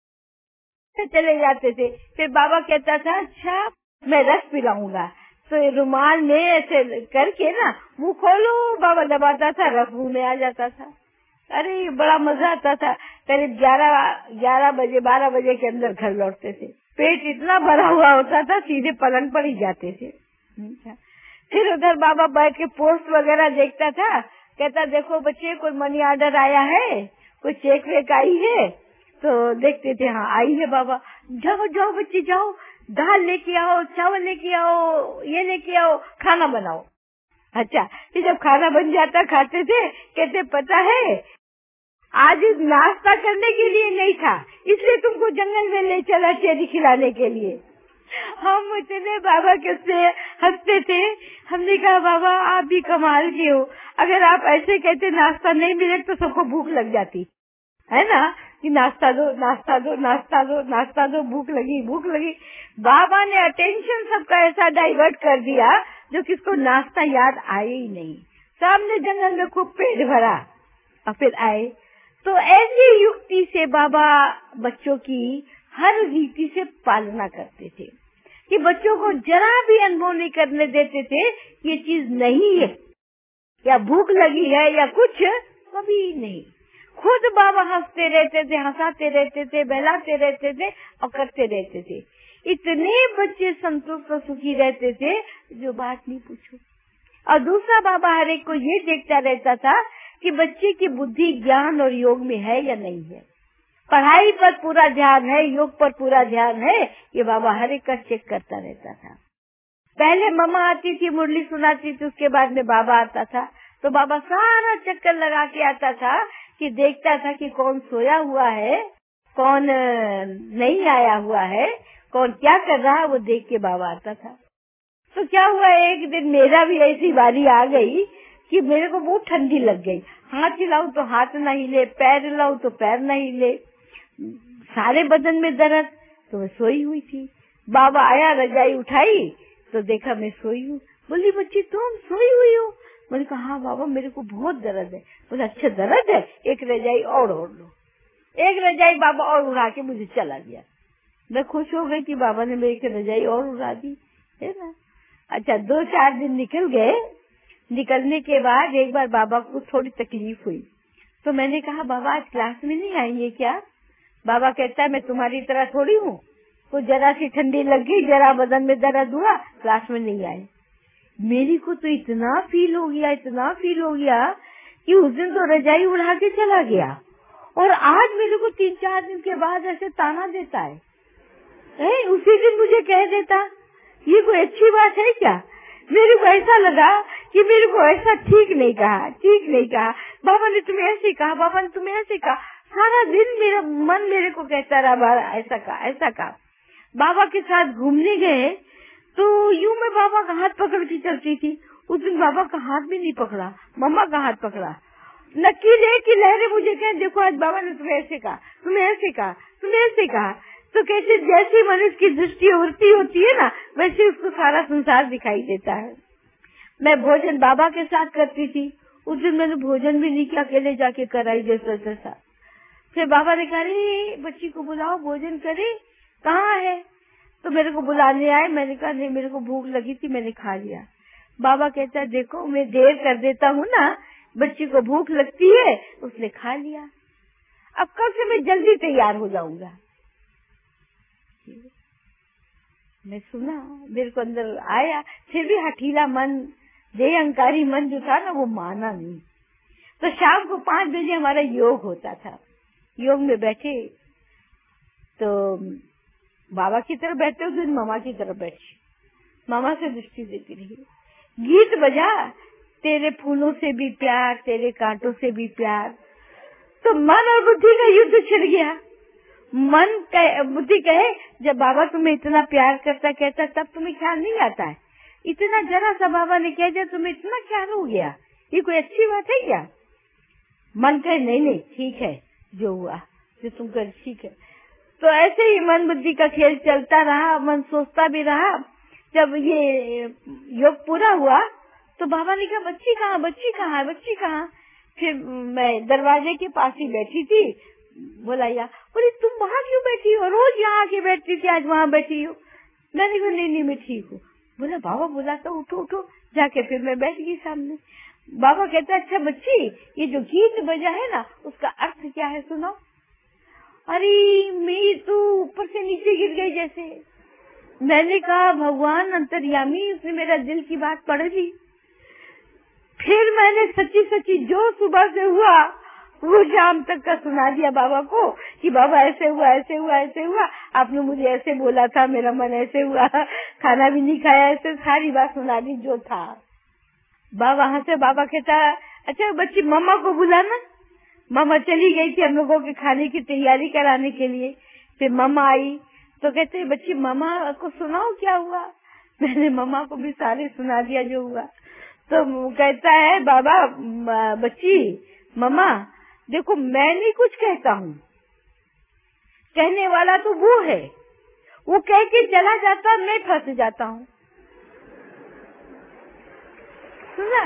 चले जाते थे। फिर बाबा कहता था अच्छा मैं रस पिलाऊंगा, तो ये रुमाल में ऐसे करके ना मुंह खोलो, बाबा दबाता था, रस मुंह में आ जाता था। अरे बड़ा मजा आता था। करीब ग्यारह ग्यारह बजे बारह बजे के अंदर घर लौटते थे। पेट इतना भरा हुआ होता था, सीधे पलंग पर ही जाते थे। फिर उधर बाबा बैठ के पोस्ट वगैरह देखता था, कहता देखो बच्चे कोई मनी ऑर्डर आया है, कोई चेक वेक आई है। तो देखते थे हाँ आई है बाबा, जाओ जाओ बच्चे जाओ, दाल लेके आओ, चावल लेके आओ, ये लेके आओ, खाना बनाओ। अच्छा, फिर जब खाना बन जाता खाते थे। कहते पता है आज नाश्ता करने के लिए नहीं था, इसलिए तुमको जंगल में ले चला चेरी खिलाने के लिए। हम इतने बाबा के से हंसते थे। हमने कहा बाबा आप भी कमाल के हो, अगर आप ऐसे कहते नाश्ता नहीं मिले तो सबको भूख लग जाती है ना, कि नाश्ता दो नाश्ता दो नाश्ता दो नाश्ता दो, भूख लगी भूख लगी। बाबा ने अटेंशन सबका ऐसा डाइवर्ट कर दिया जो किसको नाश्ता याद आए ही नहीं। सामने जंगल में खूब पेट भरा और फिर आए। तो ऐसी युक्ति से बाबा बच्चों की हर रीति से पालना करते थे कि बच्चों को जरा भी अनुभव नहीं करने देते थे ये चीज नहीं है, या भूख लगी है या कुछ, कभी नहीं। खुद बाबा हंसते रहते थे, हंसाते रहते थे, बहलाते रहते थे और करते रहते थे। इतने बच्चे संतुष्ट और सुखी रहते थे जो बात नहीं पूछो। और दूसरा बाबा हर एक को ये देखता रहता था कि बच्चे की बुद्धि ज्ञान और योग में है या नहीं है, पढ़ाई पर पूरा ध्यान है, योग पर पूरा ध्यान है, ये बाबा हर एक का चेक करता रहता था। पहले मम्मा आती थी, मुरली सुनाती थी, उसके बाद में बाबा आता था। तो बाबा सारा चक्कर लगा के आता था कि देखता था कि कौन सोया हुआ है, कौन नहीं आया हुआ है, कौन क्या कर रहा है, वो देख के बाबा आता था। तो क्या हुआ, एक दिन मेरा भी ऐसी बारी आ गई कि मेरे को बहुत ठंडी लग गई। हाथ हिलाऊं तो हाथ न हिले, पैर हिलाऊं तो पैर न हिले, सारे बदन में दर्द। तो मैं सोई हुई थी। बाबा आया, रजाई उठाई तो देखा मैं सोई हूँ। बोली बच्ची तुम सोई हुई हो? मैंने कहा हाँ बाबा मेरे को बहुत दर्द है। बोले अच्छा दर्द है, एक रजाई और ओढ़ लो। एक रजाई बाबा और उड़ा के मुझे चला गया। मैं खुश हो गई कि बाबा ने मेरी रजाई और उड़ा दी, है ना। अच्छा, दो चार दिन निकल गए। निकलने के बाद एक बार बाबा को थोड़ी तकलीफ हुई, तो मैंने कहा बाबा आज क्लास में नहीं आएंगे क्या? बाबा कहता है मैं तुम्हारी तरह थोड़ी हूँ, तो जरा सी ठंडी लग गई, जरा बदन में दर्द हुआ, क्लास में नहीं आए। मेरी को तो इतना फील हो गया, इतना फील हो गया कि उस दिन तो रजाई उड़ा के चला गया और आज मेरे को तीन चार दिन के बाद ऐसे ताना देता है। ए, उसी दिन मुझे कह देता, ये कोई अच्छी बात है क्या? मेरे को ऐसा लगा कि मेरे को ऐसा ठीक नहीं कहा, ठीक नहीं कहा। बाबा ने तुम्हें ऐसे कहा, बाबा ने तुम्हें ऐसे कहा। सारा दिन मेरा मन मेरे को कहता रहा ऐसा कहा, ऐसा कहा। बाबा के साथ घूमने गए तो यूं मैं बाबा का हाथ पकड़ के चलती थी। उस दिन बाबा का हाथ भी नहीं पकड़ा, मम्मा का हाथ पकड़ा। नकीले की लहरें मुझे कहे देखो आज बाबा ने तुम्हें ऐसे कहा, तुम्हें ऐसे कहा, तुम्हें ऐसे कहा। तो कैसे जैसी मनुष्य की दृष्टि उड़ती होती है ना, वैसे उसको सारा संसार दिखाई देता है। मैं भोजन बाबा के साथ करती थी। उस दिन मैंने भोजन भी नहीं किया, अकेले जाके कराई जैसा तैसा। फिर बाबा ने कहा बच्ची को बुलाओ भोजन करे, कहाँ है? तो मेरे को बुलाने आए। मैंने कहा नहीं मेरे को भूख लगी थी, मैंने खा लिया। बाबा कहता है देखो मैं देर कर देता हूँ ना, बच्ची को भूख लगती है, उसने खा लिया। अब कल से मैं जल्दी तैयार हो जाऊंगा। मैं सुना, मेरे को अंदर आया, फिर भी हठीला मन, देह अहंकारी मन जो था ना वो माना नहीं। तो शाम को पाँच बजे हमारा योग होता था। योग में बैठे तो बाबा की तरफ बैठे, उस दिन मामा की तरफ बैठी। मामा से दृष्टि देती रही। गीत बजा, तेरे फूलों से भी प्यार, तेरे कांटों से भी प्यार। तो मन और बुद्धि का युद्ध छिड़ गया। मन कहे, बुद्धि कहे जब बाबा तुम्हें इतना प्यार करता कहता तब तुम्हें ख्याल नहीं आता है, इतना जरा सा बाबा ने कह दिया तुम्हें इतना ख्याल हो गया, ये कोई अच्छी बात है क्या? मन कहे नहीं नहीं ठीक है, जो हुआ जो तुम कर ठीक है। तो ऐसे ही मन बुद्धि का खेल चलता रहा, मन सोचता भी रहा। जब ये योग पूरा हुआ तो बाबा ने कहा बच्ची कहाँ बच्ची कहाँ है बच्ची कहाँ? फिर मैं दरवाजे के पास ही बैठी थी, बोला या बोले तुम वहाँ क्यों बैठी हो, रोज यहाँ आके बैठती थी आज वहाँ बैठी हो। मैंने कहा नहीं नहीं मैं ठीक हूँ। बोला बाबा बोला तो उठो उठो, जाके फिर मैं बैठ गई सामने। बाबा कहता अच्छा बच्ची ये जो गीत बजा है ना उसका अर्थ क्या है सुनाओ। अरे मैं तो ऊपर से नीचे गिर गई जैसे। मैंने कहा भगवान अंतर्यामी उसने मेरा दिल की बात पढ़ ली। फिर मैंने सच्ची सच्ची जो सुबह से हुआ वो शाम तक का सुना दिया बाबा को कि बाबा ऐसे हुआ ऐसे हुआ ऐसे हुआ, आपने मुझे ऐसे बोला था, मेरा मन ऐसे हुआ, खाना भी नहीं खाया, ऐसे सारी बात सुना दी जो था। बाबा वहाँ से बाबा कहता अच्छा बच्ची मम्मा को बुलाना। मम्मा चली गई थी हम लोगों के खाने की तैयारी कराने के लिए। फिर मम्मा आई तो कहते बच्ची मम्मा को सुनाओ क्या हुआ। मैंने मम्मा को भी सारे सुना दिया जो हुआ। तो कहता है बाबा बच्ची मम्मा देखो मैं नहीं कुछ कहता हूँ, कहने वाला तो वो है, वो कह के चला जाता मैं फंस जाता हूँ। सुना?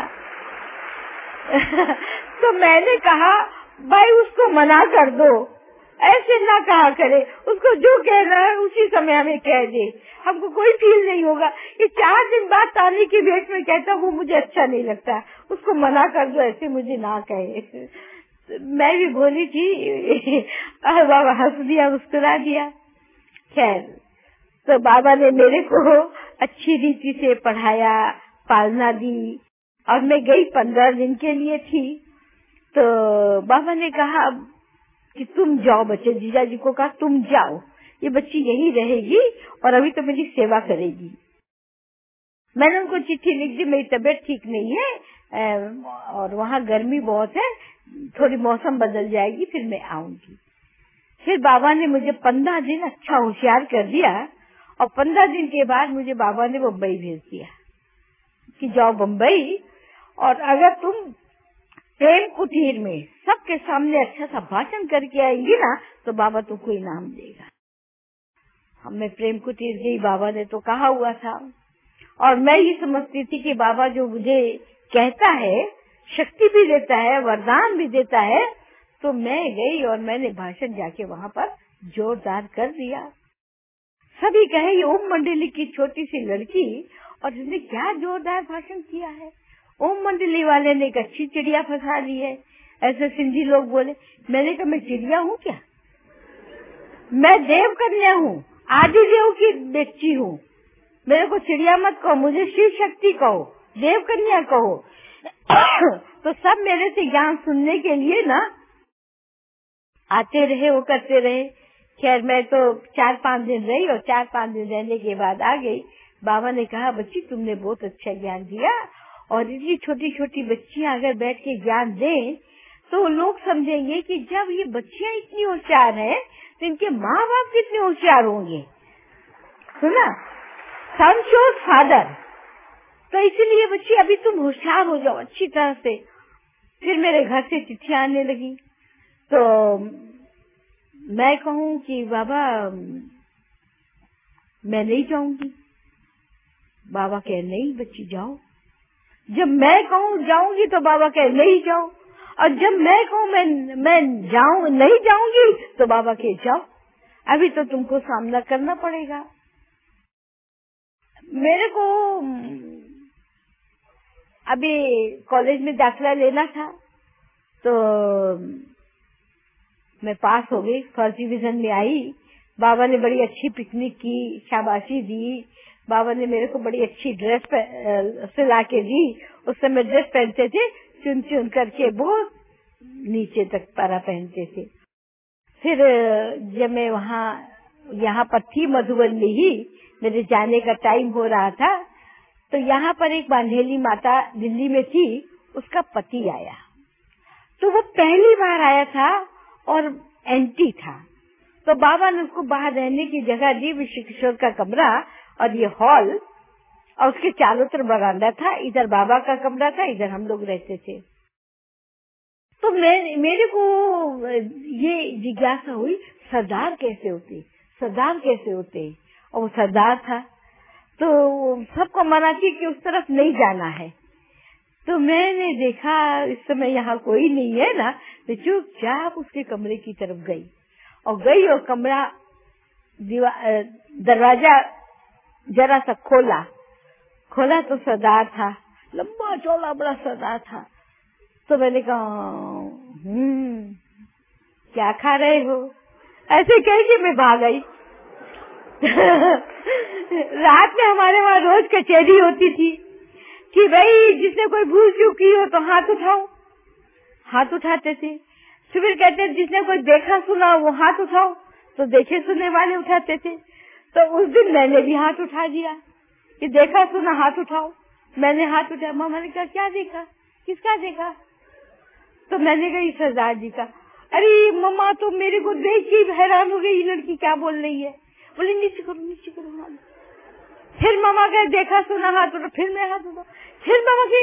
तो मैंने कहा भाई उसको मना कर दो, ऐसे ना कहा करे, उसको जो कह रहा है उसी समय हमें कह दे, हमको कोई फील नहीं होगा। ये चार दिन बाद ताने की भेंट में कहता वो मुझे अच्छा नहीं लगता, उसको मना कर दो, ऐसे मुझे ना कहे। मैं भी बोली थी बाबा हंस दिया मुस्कुरा दिया। खैर तो बाबा ने मेरे को अच्छी रीति से पढ़ाया, पालना दी और मैं गई पंद्रह दिन के लिए थी। तो बाबा ने कहा कि तुम जाओ बच्चे, जीजा जी को कहा तुम जाओ, ये बच्ची यही रहेगी और अभी तो मेरी सेवा करेगी। मैंने उनको चिट्ठी लिख दी मेरी तबीयत ठीक नहीं है और वहाँ गर्मी बहुत है, थोड़ी मौसम बदल जाएगी फिर मैं आऊंगी। फिर बाबा ने मुझे पंद्रह दिन अच्छा होशियार कर दिया और पंद्रह दिन के बाद मुझे बाबा ने बम्बई भेज दिया कि जाओ बम्बई और अगर तुम प्रेम कुटीर में सबके सामने अच्छा सा भाषण करके आएंगी ना तो बाबा तुमको इनाम देगा। हमने प्रेम कुटीर गई, बाबा ने तो कहा हुआ था और मैं ये समझती थी कि बाबा जो मुझे कहता है शक्ति भी देता है, वरदान भी देता है। तो मैं गई और मैंने भाषण जाके वहाँ पर जोरदार कर दिया। सभी कहे ये ओम मंडली की छोटी सी लड़की और इसने क्या जोरदार भाषण किया है। ओम मंडली वाले ने एक अच्छी चिड़िया फंसा ली है, ऐसे सिंधी लोग बोले। मैंने कहा मैं चिड़िया हूँ क्या, मैं देव कन्या हूँ, आदि देव की बच्ची हूँ। मेरे को चिड़िया मत कहो, मुझे शिव शक्ति कहो, देव कन्या कहो। तो सब मेरे से ज्ञान सुनने के लिए ना आते रहे, वो करते रहे। खैर मैं तो चार पांच दिन रही और चार पांच दिन रहने के बाद आ गई। बाबा ने कहा बच्ची तुमने बहुत अच्छा ज्ञान दिया और इतनी छोटी छोटी बच्चियां अगर बैठ के ज्ञान दें तो लोग समझेंगे कि जब ये बच्चियां इतनी होशियार हैं तो इनके माँ बाप कितने होशियार होंगे। सुना, सन शोज फादर। तो इसलिए बच्ची अभी तुम होशियार हो जाओ अच्छी तरह से। फिर मेरे घर से चिट्ठियां आने लगी तो मैं कहूँ कि बाबा मैं नहीं जाऊंगी। बाबा कहे नहीं बच्ची जाओ। जब मैं कहूँ जाऊंगी तो बाबा कहे नहीं जाओ, और जब मैं कहूँ मैं मैं जाऊँ नहीं जाऊंगी तो बाबा कहे जाओ, अभी तो तुमको सामना करना पड़ेगा। मेरे को अभी कॉलेज में दाखिला लेना था तो मैं पास हो गई, फर्स्ट डिवीजन में आई। बाबा ने बड़ी अच्छी पिकनिक की, शाबाशी दी। बाबा ने मेरे को बड़ी अच्छी ड्रेस सिला के दी। उस समय ड्रेस पहनते थे चुन चुन करके, बहुत नीचे तक पारा पहनते थे। फिर जब मैं वहाँ यहाँ पर थी मधुबनी ही, मेरे जाने का टाइम हो रहा था, तो यहाँ पर एक बांधेली माता दिल्ली में थी, उसका पति आया। तो वो पहली बार आया था और एंटी था, तो बाबा ने उसको बाहर रहने की जगह दी, विश्व किशोर का कमरा और ये हॉल, और उसके चारों तरफ बरामदा था, इधर बाबा का कमरा था, इधर हम लोग रहते थे। तो मैं मेरे को ये जिज्ञासा हुई, सरदार कैसे होते, सरदार कैसे होते, और वो सरदार था। तो सबको मना की कि उस तरफ नहीं जाना है। तो मैंने देखा इस समय यहाँ कोई नहीं है ना, तो चुपचाप उसके कमरे की तरफ गई और गई और कमरा दरवाजा जरा सा खोला खोला तो सरदार था, लंबा चौड़ा बड़ा सरदार था। तो मैंने कहा, हम्म क्या खा रहे हो, ऐसे कह के मैं भाग गई। रात में हमारे वहाँ रोज कचहरी होती थी कि भाई जिसने कोई भूल चूक की हो तो हाथ उठाओ, हाथ उठाते थे। फिर कहते जिसने कोई देखा सुना वो हाथ उठाओ, तो देखे सुनने वाले उठाते थे। तो उस दिन मैंने भी हाथ उठा दिया कि देखा सुना हाथ उठाओ। मैंने हाथ उठाया। मामा ने कहा क्या देखा, किसका देखा? तो मैंने कहा सरदार जी का। अरे मम्मा तो मेरे को देख के हैरान हो गई, ये लड़की क्या बोल रही है। बोले नीचे करो नीचे करो हाथ। फिर मामा कहे देखा सुना हाथ उठा, फिर मैं हाथ उठा। फिर मामा की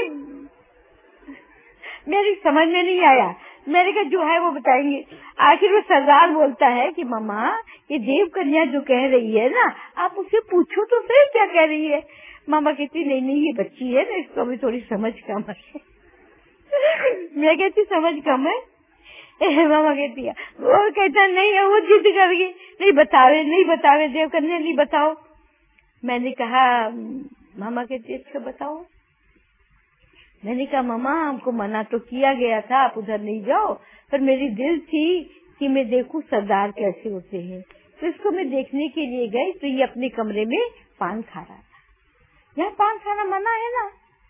मेरी समझ में नहीं आया। मैंने कहा जो है वो बताएंगे। आखिर वो सरदार बोलता है कि मामा ये देव कन्या जो कह रही है ना, आप उससे पूछो तो सही क्या कह रही है। मामा कहती नहीं नहीं ये बच्ची है ना, इसको अभी थोड़ी समझ कम है। मैं कहती समझ कम है। मामा कहती है, वो कहता नहीं है, वो जिद कर गई नहीं बतावे नहीं बतावे देव कन्या नहीं बताओ। मैंने कहा मामा कहती अच्छा बताओ। मैंने कहा मामा हमको मना तो किया गया था, आप उधर नहीं जाओ, पर मेरी दिल थी कि मैं देखूं सरदार कैसे होते हैं। तो इसको मैं देखने के लिए गई तो ये अपने कमरे में पान खा रहा था। यहाँ पान खाना मना है ना।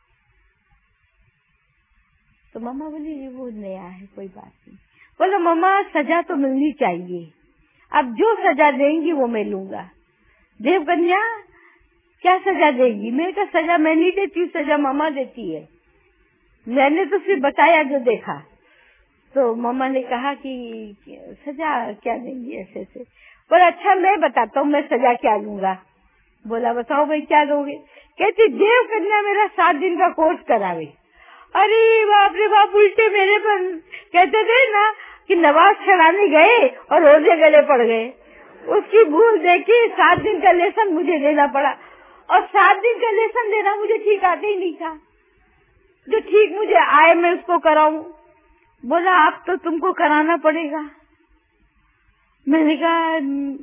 तो मामा बोली वो नया है कोई बात नहीं। बोलो मामा सजा तो मिलनी चाहिए, अब जो सजा देंगी वो मैं लूंगा। देव कन्या क्या सजा देगी? मैंने कहा सजा मैं नहीं देती हूँ, सजा मामा देती है, मैंने तो सिर्फ बताया जो देखा। तो मामा ने कहा कि सजा क्या देंगी ऐसे ऐसे। बोला अच्छा मैं बताता हूँ मैं सजा क्या दूंगा। बोला बताओ भाई क्या दोगे। कहती देव कन्या मेरा सात दिन का कोर्स करावे। अरे बाप रे बाप, उल्टे मेरे पर कहते थे ना कि नवाज चढ़ाने गए और रोजे गले पड़ गए। उसकी भूल देखी, सात दिन का लेसन मुझे देना पड़ा, और सात दिन का लेसन देना मुझे ठीक आते ही नहीं था। जो ठीक मुझे आए मैं उसको कराऊं। बोला आप तो तुमको कराना पड़ेगा। मैंने कहा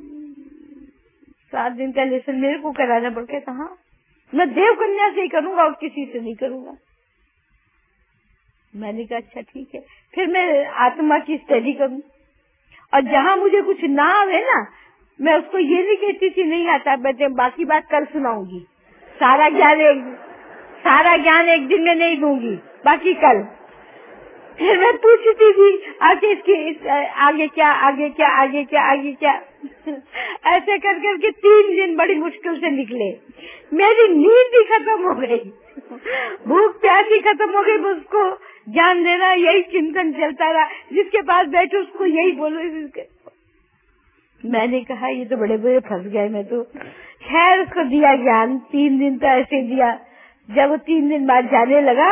सात दिन का लेसन मेरे को कराना पड़ेगा। तो हाँ मैं देव कन्या से ही करूंगा और किसी से नहीं करूंगा। मैंने कहा अच्छा ठीक है, फिर मैं आत्मा की स्टडी करूं, और जहाँ मुझे कुछ ना आवे ना मैं उसको ये नहीं कहती थी नहीं आता, मैं बाकी बात कल सुनाऊंगी। सारा ज्ञान एक सारा ज्ञान एक दिन में नहीं दूंगी, बाकी कल। फिर मैं पूछती थी आगे इसकी इस, आगे क्या आगे क्या आगे क्या आगे क्या ऐसे कर करके तीन दिन बड़ी मुश्किल से निकले। मेरी नींद ही खत्म हो गई, भूख प्यास ही खत्म हो गई। उसको ज्ञान देना यही चिंतन चलता रहा, जिसके पास बैठो उसको यही बोलो। मैंने कहा ये तो बड़े बड़े फंस गए मैं तो। खैर उसको दिया ज्ञान, तीन दिन तो ऐसे दिया। जब वो तीन दिन बाद जाने लगा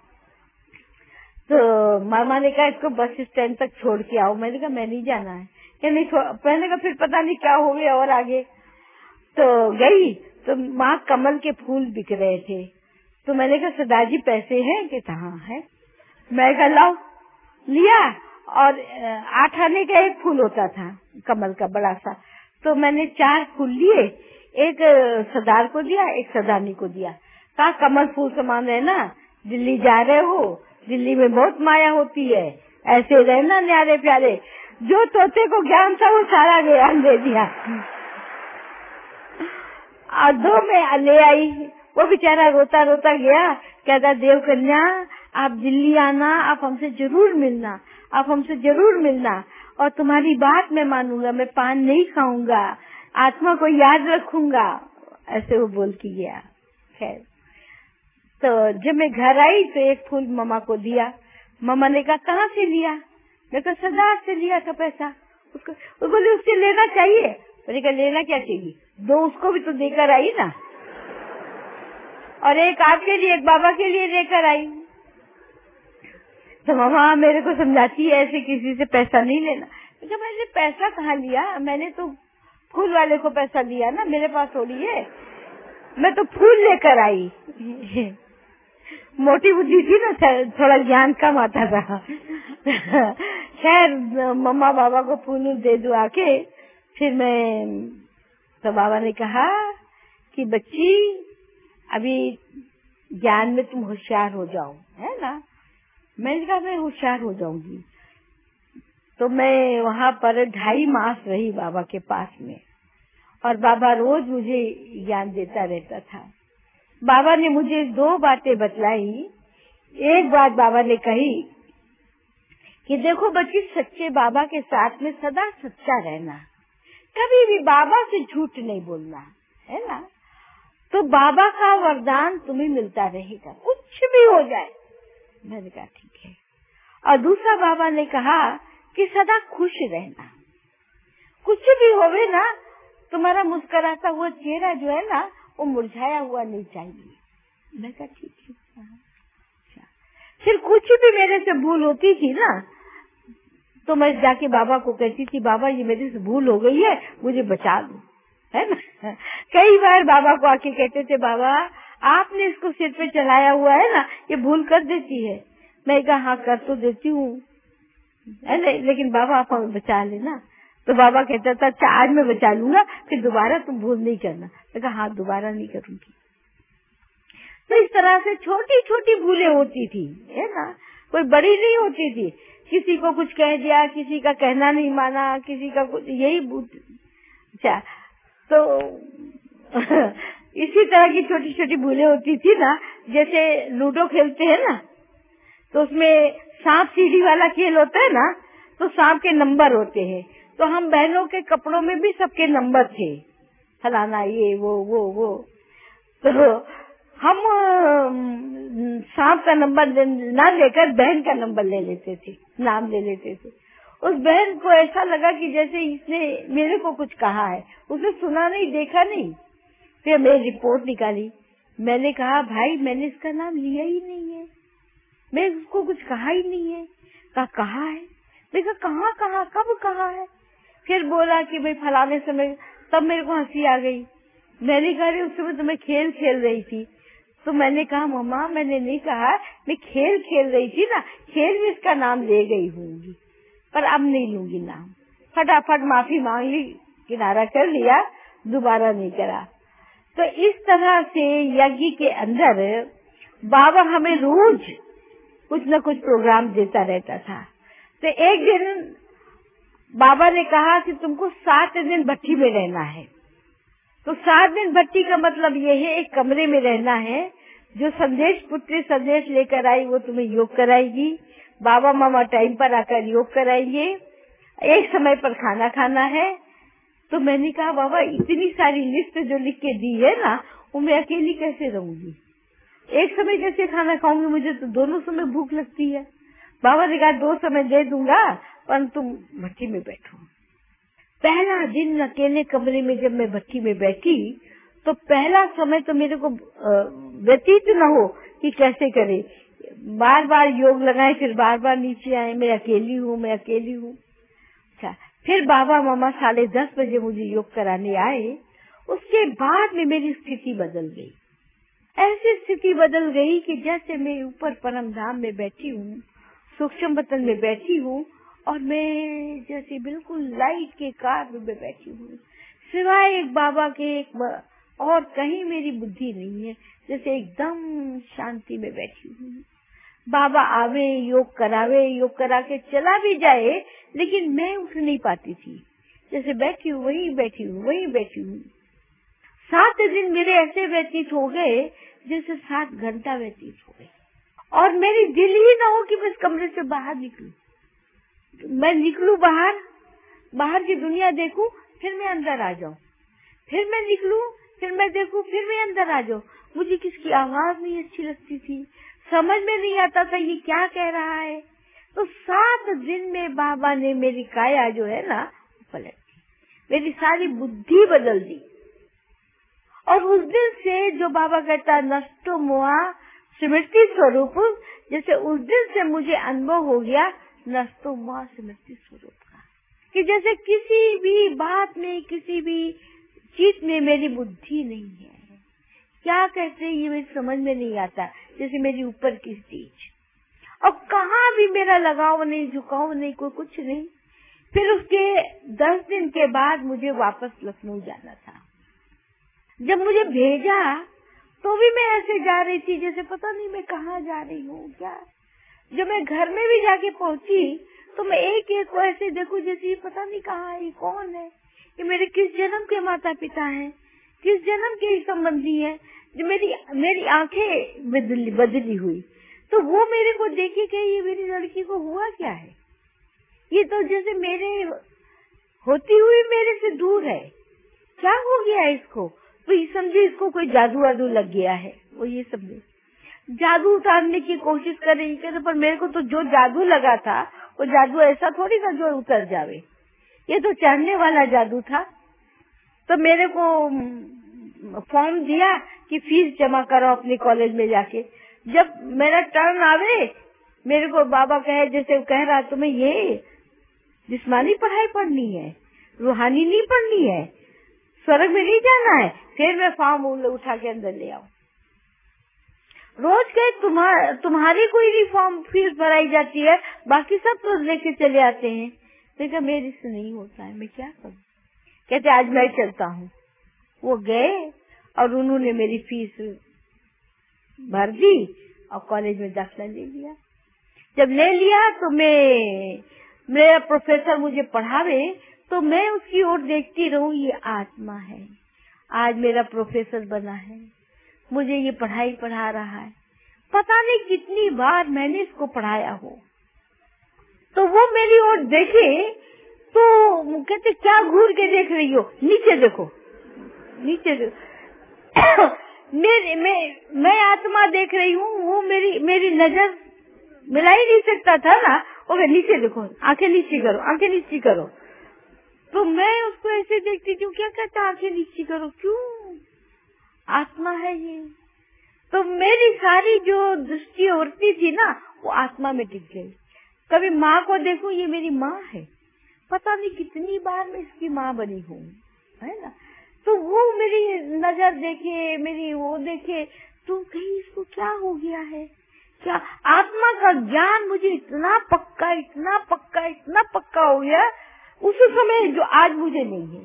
तो मामा ने कहा इसको बस स्टैंड तक छोड़ के आओ। मैंने कहा मैं नहीं जाना है। क्या नहीं छोड़, मैंने कहा फिर पता नहीं क्या हो गया और आगे। तो गई तो वहाँ कमल के फूल बिक रहे थे। तो मैंने कहा सरदार जी पैसे हैं? कहता हाँ है। मैं कहा लाओ, लिया, और आठ आने का एक फूल होता था कमल का बड़ा सा। तो मैंने चार फूल लिए, एक सरदार को दिया, एक सरदारनी को दिया। कहा कमल फूल समान है ना, दिल्ली जा रहे हो, दिल्ली में बहुत माया होती है, ऐसे रहना न्यारे प्यारे। जो तोते को ज्ञान था वो सारा ज्ञान दे दिया। और दो में ले आई, वो बेचारा रोता रोता गया। कहता देव कन्या आप दिल्ली आना, आप हमसे जरूर मिलना, आप हमसे जरूर मिलना, और तुम्हारी बात मैं मानूंगा, मैं पान नहीं खाऊंगा, आत्मा को याद रखूंगा। ऐसे वो बोल के गया। खैर तो जब मैं घर आई तो एक फूल मामा को दिया। मामा ने कहा कहाँ से लिया? मैं कहा सरदार से लिया था पैसा। उसको वो बोले उससे लेना चाहिए। मैंने कहा लेना क्या चाहिए, दो उसको भी तो देकर आई ना, और एक आपके लिए एक बाबा के लिए लेकर आई। तो मामा मेरे को समझाती है ऐसे किसी से पैसा नहीं लेना। तो मैंने पैसा कहाँ लिया, मैंने तो फूल वाले को पैसा दिया ना, मेरे पास थोड़ी है, मैं तो फूल लेकर आई। मोटी बुद्धि थी ना, थोड़ा ज्ञान कम आता था। खैर मम्मा बाबा को फूल दे दो आके, फिर मैं, तो बाबा ने कहा कि बच्ची अभी ज्ञान में तुम होशियार हो जाओ, है ना। मैंने कहा मैं होशियार हो जाऊंगी। तो मैं वहाँ पर ढाई मास रही बाबा के पास में, और बाबा रोज मुझे ज्ञान देता रहता था। बाबा ने मुझे दो बातें बतलाई। एक बात बाबा ने कही कि देखो बच्ची, सच्चे बाबा के साथ में सदा सच्चा रहना, कभी भी बाबा से झूठ नहीं बोलना, है ना। तो बाबा का वरदान तुम्हें मिलता रहेगा, कुछ भी हो जाए। मैंने कहा ठीक है। और दूसरा बाबा ने कहा कि सदा खुश रहना, कुछ भी होवे ना, तुम्हारा मुस्कुराता हुआ चेहरा जो है ना वो मुरझाया हुआ नहीं चाहिए। मैं कहा ठीक है। फिर कुछ भी मेरे से भूल होती थी ना, तो मैं जाके बाबा को कहती थी बाबा ये मेरे से भूल हो गई है, मुझे बचा दो, है ना। कई बार बाबा को आके कहते थे बाबा आपने इसको सिर पे चलाया हुआ है ना, ये भूल कर देती है। मैं कहा हाँ कर तो देती हूँ, लेकिन बाबा आप हमें बचा लेना। तो बाबा कहता था अच्छा आज मैं बचा लूंगा, फिर दोबारा तुम भूल नहीं करना। मैं कहा हाँ दोबारा नहीं करूंगी। तो इस तरह से छोटी छोटी भूलें होती थी, है ना, कोई बड़ी नहीं होती थी। किसी को कुछ कह दिया, किसी का कहना नहीं माना, किसी का कुछ, यही अच्छा। तो इसी तरह की छोटी छोटी भूलें होती थी ना। जैसे लूडो खेलते हैं ना, तो उसमें सांप सीढ़ी वाला खेल होता है ना, तो सांप के नंबर होते हैं। तो हम बहनों के कपड़ों में भी सबके नंबर थे, फलाना ये वो वो वो तो हम सांप का नंबर ना लेकर बहन का नंबर ले लेते थे, नाम ले लेते थे। उस बहन को ऐसा लगा कि जैसे इसने मेरे को कुछ कहा है, उसने सुना नहीं देखा नहीं। फिर मैंने रिपोर्ट निकाली, मैंने कहा भाई मैंने इसका नाम लिया ही नहीं है, मैं उसको कुछ कहा ही नहीं है। कहा कहा है? मैं कहा कहा कब कहा है? फिर बोला कि भाई फलाने समय। तब मेरे को हंसी आ गई। मैंने कहा उस समय तो मैं खेल खेल रही थी। तो मैंने कहा मम्मा मैंने नहीं कहा, मैं खेल खेल रही थी ना, खेल में इसका नाम ले गई होंगी, पर अब नहीं लूंगी नाम। फटाफट माफी मांग ली, किनारा कर लिया, दोबारा नहीं करा। तो इस तरह से यज्ञ के अंदर बाबा हमें रोज कुछ न कुछ प्रोग्राम देता रहता था। तो एक दिन बाबा ने कहा कि तुमको सात दिन भट्टी में रहना है। तो सात दिन भट्टी का मतलब ये है एक कमरे में रहना है। जो संदेश पुत्री संदेश लेकर आई वो तुम्हें योग कराएगी, बाबा मामा टाइम पर आकर योग कराएंगे, एक समय पर खाना खाना है। तो मैंने कहा बाबा इतनी सारी लिस्ट जो लिख के दी है ना, वो मैं अकेली कैसे रहूंगी, एक समय कैसे खाना खाऊंगी, मुझे तो दोनों समय भूख लगती है। बाबा ने कहा दो समय दे दूंगा पर तुम भट्टी में बैठो। पहला दिन अकेले कमरे में जब मैं भट्टी में बैठी तो पहला समय तो मेरे को व्यतीत न हो कि कैसे करे, बार बार योग लगाए फिर बार बार नीचे आए, मैं अकेली हूँ मैं अकेली हूँ। अच्छा, फिर बाबा मामा साढ़े दस बजे मुझे योग कराने आए। उसके बाद में मेरी स्थिति बदल गई। ऐसी स्थिति बदल गई कि जैसे मैं ऊपर परम धाम में बैठी हूँ, सूक्ष्म वतन में बैठी हूँ, और मैं जैसे बिल्कुल लाइट के कार में बैठी हूँ, सिवाय एक बाबा के एक और कहीं मेरी बुद्धि नहीं है, जैसे एकदम शांति में बैठी हूँ। बाबा आवे योग करावे, योग करा के चला भी जाए, लेकिन मैं उठ नहीं पाती थी, जैसे बैठी हूँ वहीं बैठी हूँ वहीं बैठी हूँ। सात दिन मेरे ऐसे व्यतीत हो गए जैसे सात घंटा व्यतीत हो गए, और मेरी दिल ही ना हो कि मैं इस कमरे से बाहर निकलूं। मैं निकलूं बाहर, बाहर की दुनिया देखूं, फिर मैं अंदर आ जाऊं, फिर मैं निकलूं, फिर मैं देखूं, फिर मैं अंदर आ जाऊं। मुझे किसकी आवाज नहीं अच्छी लगती थी, समझ में नहीं आता था ये क्या कह रहा है, तो सात दिन में बाबा ने मेरी काया जो है ना पलट दी, मेरी सारी बुद्धि बदल दी। और उस दिन से जो बाबा कहता नष्टो मोहा स्मृति स्वरूप, जैसे उस दिन से मुझे अनुभव हो गया नष्टो मोहा स्मृति स्वरूप का, कि जैसे किसी भी बात में, किसी भी चीज में मेरी बुद्धि नहीं है। क्या कहते हैं ये मेरी समझ में नहीं आता, जैसे मेरी ऊपर की चीज, और कहाँ भी मेरा लगाव नहीं, झुकाव नहीं, कोई कुछ नहीं। फिर उसके दस दिन के बाद मुझे वापस लखनऊ जाना था। जब मुझे भेजा तो भी मैं ऐसे जा रही थी जैसे पता नहीं मैं कहाँ जा रही हूँ क्या। जब मैं घर में भी जाके पहुंची तो मैं एक एक को ऐसे देखूं जैसे ये पता नहीं कहाँ है, कौन है, ये मेरे किस जन्म के माता पिता हैं, किस जन्म के संबंधी है। जो मेरी मेरी आंखें बदली बदली हुई तो वो मेरे को देखे कि ये मेरी लड़की को हुआ क्या है, ये तो जैसे मेरे होती हुई मेरे से दूर है, क्या हो गया है इसको। तो ये समझे इसको कोई जादू वादू लग गया है, वो ये समझे जादू उतारने की कोशिश कर रही है। पर मेरे को तो जो जादू लगा था वो जादू ऐसा थोड़ी था जो उतर जावे, ये तो चढ़ने वाला जादू था। तो मेरे को फॉर्म दिया कि फीस जमा करो अपने कॉलेज में जाके। जब मेरा टर्न आवे मेरे को बाबा कहे, जैसे कह रहा तुम्हें ये जिस्मानी पढ़ाई पढ़नी है, रूहानी नहीं पढ़नी है, स्वर्ग में नहीं जाना है, फिर मैं फॉर्म उठा के अंदर ले आऊं। रोज के तुम्हार, तुम्हारी कोई भी फॉर्म फीस भराई जाती है, बाकी सब तो लेके चले आते हैं। देखा मेरे से नहीं होता है, मैं क्या करूं। कहते आज मैं चलता हूँ। वो गए और उन्होंने मेरी फीस भर दी और कॉलेज में दाखिला ले लिया। जब ले लिया तो मैं मेरा प्रोफेसर मुझे पढ़ावे तो मैं उसकी ओर देखती रहूं, ये आत्मा है, आज मेरा प्रोफेसर बना है, मुझे ये पढ़ाई पढ़ा रहा है। पता नहीं कितनी बार मैंने इसको पढ़ाया हो। तो वो मेरी ओर देखे तो कहते क्या घूर के देख रही हो, नीचे देखो, नीचे देखो। मेरे मैं, मैं आत्मा देख रही हूँ, वो मेरी मेरी नजर मिला ही नहीं सकता था ना। वो नीचे देखो, आंखें नीचे करो, आंखें नीचे करो। तो मैं उसको ऐसे देखती थी, क्या कहता आंखें नीचे करो, क्यों, आत्मा है ये। तो मेरी सारी जो दृष्टि उड़ती थी ना वो आत्मा में टिक गई। कभी माँ को देखूं, ये मेरी माँ है, पता नहीं कितनी बार मैं इसकी माँ बनी हूँ, है ना। तो वो मेरी नजर देखे, मेरी वो देखे तो कहीं इसको क्या हो गया है, क्या। आत्मा का ज्ञान मुझे इतना पक्का इतना पक्का इतना पक्का हो गया उस समय जो आज मुझे नहीं है।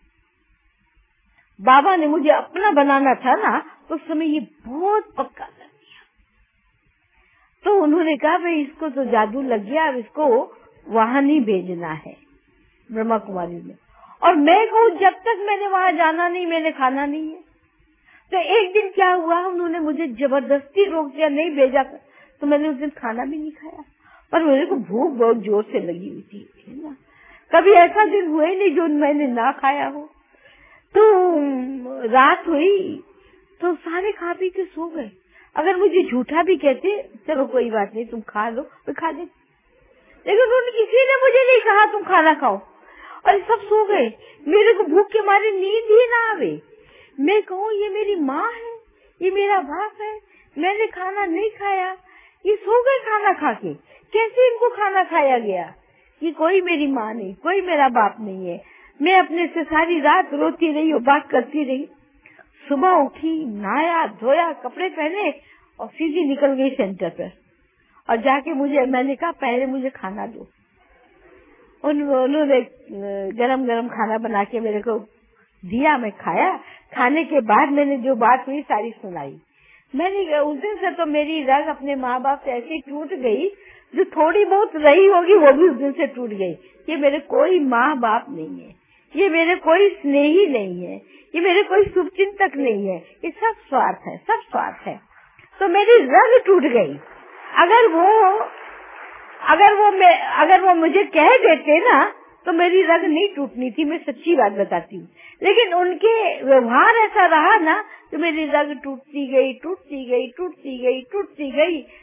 बाबा ने मुझे अपना बनाना था ना तो उस समय ये बहुत पक्का कर दिया। तो उन्होंने कहा भाई इसको तो जादू लग गया, अब इसको वहां नहीं भेजना है ब्रह्मा कुमारी में। और मैं कहूँ जब तक मैंने वहां जाना नहीं मैंने खाना नहीं है। तो एक दिन क्या हुआ, उन्होंने मुझे जबरदस्ती रोक दिया, नहीं भेजा तो मैंने उस दिन खाना भी नहीं खाया। पर मेरे को भूख बहुत जोर से लगी हुई थी, है ना। कभी ऐसा दिन हुआ ही नहीं जो मैंने ना खाया हो। तो रात हुई तो सारे खा पी के सो गए। अगर मुझे झूठा भी कहते चलो कोई बात नहीं तुम खा लो, मैं खा दे, लेकिन उन्होंने किसी ने मुझे नहीं कहा तुम खाना खाओ, और सब सो गए। मेरे को भूख के मारे नींद ही ना आवे। मैं कहूँ ये मेरी माँ है, ये मेरा बाप है, मैंने खाना नहीं खाया, ये सो गए खाना खा के, कैसे इनको खाना खाया गया। ये कोई मेरी माँ नहीं, कोई मेरा बाप नहीं है। मैं अपने से सारी रात रोती रही और बात करती रही। सुबह उठी, नहाया धोया, कपड़े पहने और सीधी निकल गई सेंटर पर। और जाके मुझे मैंने कहा पहले मुझे खाना दो। उन्होंने गरम गरम खाना बना के मेरे को दिया, मैं खाया। खाने के बाद मैंने जो बात हुई सारी सुनाई। मैंने उस दिन से तो मेरी रग अपने माँ बाप से ऐसी टूट गई, जो थोड़ी बहुत रही होगी वो भी उस दिन से टूट गई। ये मेरे कोई माँ बाप नहीं है, ये मेरे कोई स्नेही नहीं है, ये मेरे कोई शुभचिंतक नहीं है, ये सब स्वार्थ है, सब स्वार्थ है। तो मेरी रग टूट गई। अगर वो अगर वो मैं अगर वो मुझे कह देते ना तो मेरी रग नहीं टूटनी थी, मैं सच्ची बात बताती हूँ। लेकिन उनके व्यवहार ऐसा रहा ना तो मेरी रग टूटती गई टूटती गई टूटती गई टूटती गई।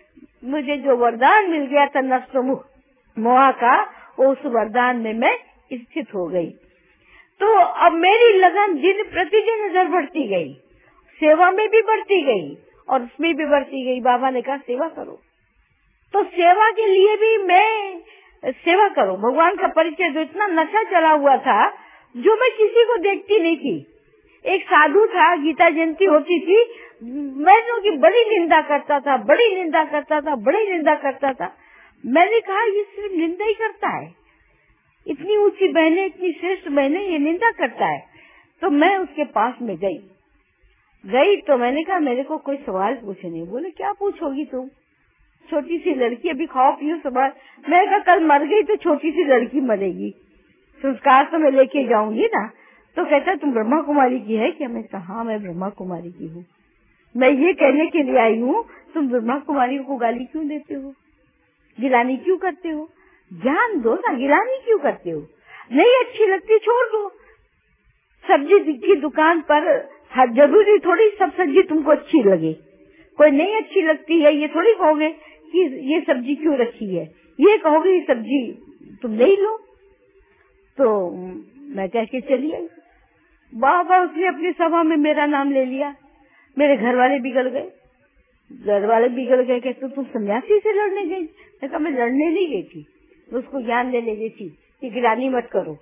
मुझे जो वरदान मिल गया था नष्ट मोह का, उस वरदान में मैं स्थित हो गई। तो अब मेरी लगन दिन प्रतिदिन इधर बढ़ती गई, सेवा में भी बढ़ती गई और उसमें भी बढ़ती गई। बाबा ने कहा सेवा करो, तो सेवा के लिए भी मैं सेवा करो। भगवान का परिचय जो इतना नशा चला हुआ था, जो मैं किसी को देखती नहीं थी। एक साधु था, गीता जयंती होती थी, मैं उनकी बड़ी निंदा करता था, बड़ी निंदा करता था, बड़ी निंदा करता था। मैंने कहा ये सिर्फ निंदा ही करता है, इतनी ऊंची बहने, इतनी श्रेष्ठ बहने, ये निंदा करता है। तो मैं उसके पास में गई गई तो मैंने कहा मेरे को कोई सवाल पूछने। बोले क्या पूछोगी तुम? छोटी सी लड़की, अभी खाओ पियो सवाल। मैं कहा कल मर गई तो छोटी सी लड़की मरेगी, संस्कार तो मैं लेके जाऊंगी ना। तो कहता तुम ब्रह्मा कुमारी की है क्या? मैं कहा हाँ मैं ब्रह्मा कुमारी की हूँ। मैं ये कहने के लिए आई हूँ, तुम ब्रह्मा कुमारी को गाली क्यों देते हो, गिलानी क्यों करते हो? ज्ञान दो ना, गिलानी क्यों करते हो? नहीं अच्छी लगती छोड़ दो। सब्जी की दुकान पर हर जरूरी थोड़ी सब सब्जी तुमको अच्छी लगे। कोई नहीं अच्छी लगती है ये थोड़ी कहोगे कि ये सब्जी क्यों रखी है, ये कहोगे ये सब्जी तुम नहीं लो। तो मैं कह के चली आई। बाबा उसने अपनी सभा में मेरा नाम ले लिया। मेरे घर वाले बिगड़ गए, घर वाले बिगड़ गए कहते तो तुम सन्यासी से लड़ने गई। मैं कहा मैं लड़ने नहीं गई थी, तो उसको ज्ञान देने गई थी कि गिलानी मत करो।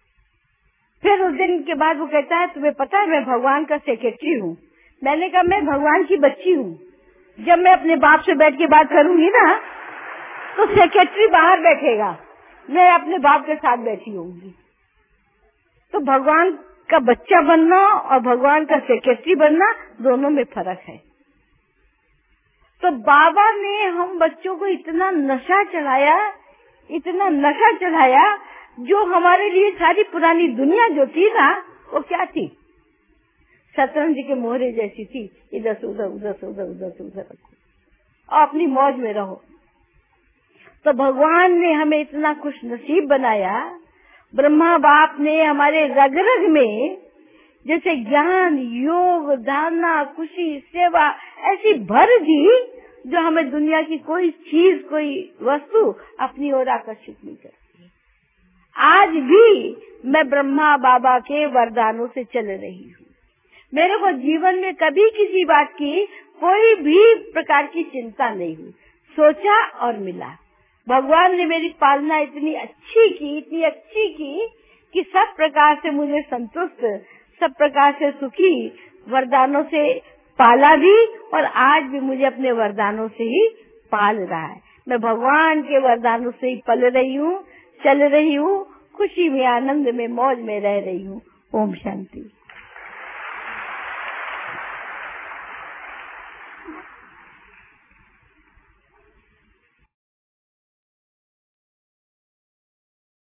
फिर उस दिन के बाद वो कहता है तुम्हें पता है मैं भगवान का सेक्रेटरी हूँ। मैंने कहा मैं भगवान की बच्ची हूँ, जब मैं अपने बाप से बैठ के बात करूंगी ना तो सेक्रेटरी बाहर बैठेगा, मैं अपने बाप के साथ बैठी होंगी। तो भगवान का बच्चा बनना और भगवान का सेक्रेटरी बनना दोनों में फर्क है। तो बाबा ने हम बच्चों को इतना नशा चलाया, इतना नशा चलाया, जो हमारे लिए सारी पुरानी दुनिया जो थी ना वो क्या थी, शतरंज के मोहरे जैसी थी। इधर से उधर, उधर से उधर, उधर से उधर रखो और अपनी मौज में रहो। तो भगवान ने हमें इतना खुश नसीब बनाया, ब्रह्मा बाप ने हमारे रग रग में जैसे ज्ञान, योग, धारणा, खुशी, सेवा ऐसी भर दी, जो हमें दुनिया की कोई चीज, कोई वस्तु अपनी ओर आकर्षित नहीं करती। आज भी मैं ब्रह्मा बाबा के वरदानों से चल रही हूँ। मेरे को जीवन में कभी किसी बात की कोई भी प्रकार की चिंता नहीं हुई। सोचा और मिला। भगवान ने मेरी पालना इतनी अच्छी की, इतनी अच्छी की कि सब प्रकार से मुझे संतुष्ट, सब प्रकार से सुखी, वरदानों से पाला भी और आज भी मुझे अपने वरदानों से ही पाल रहा है। मैं भगवान के वरदानों से ही पल रही हूँ, चल रही हूँ, खुशी में, आनंद में, मौज में रह रही हूँ। ओम शांति।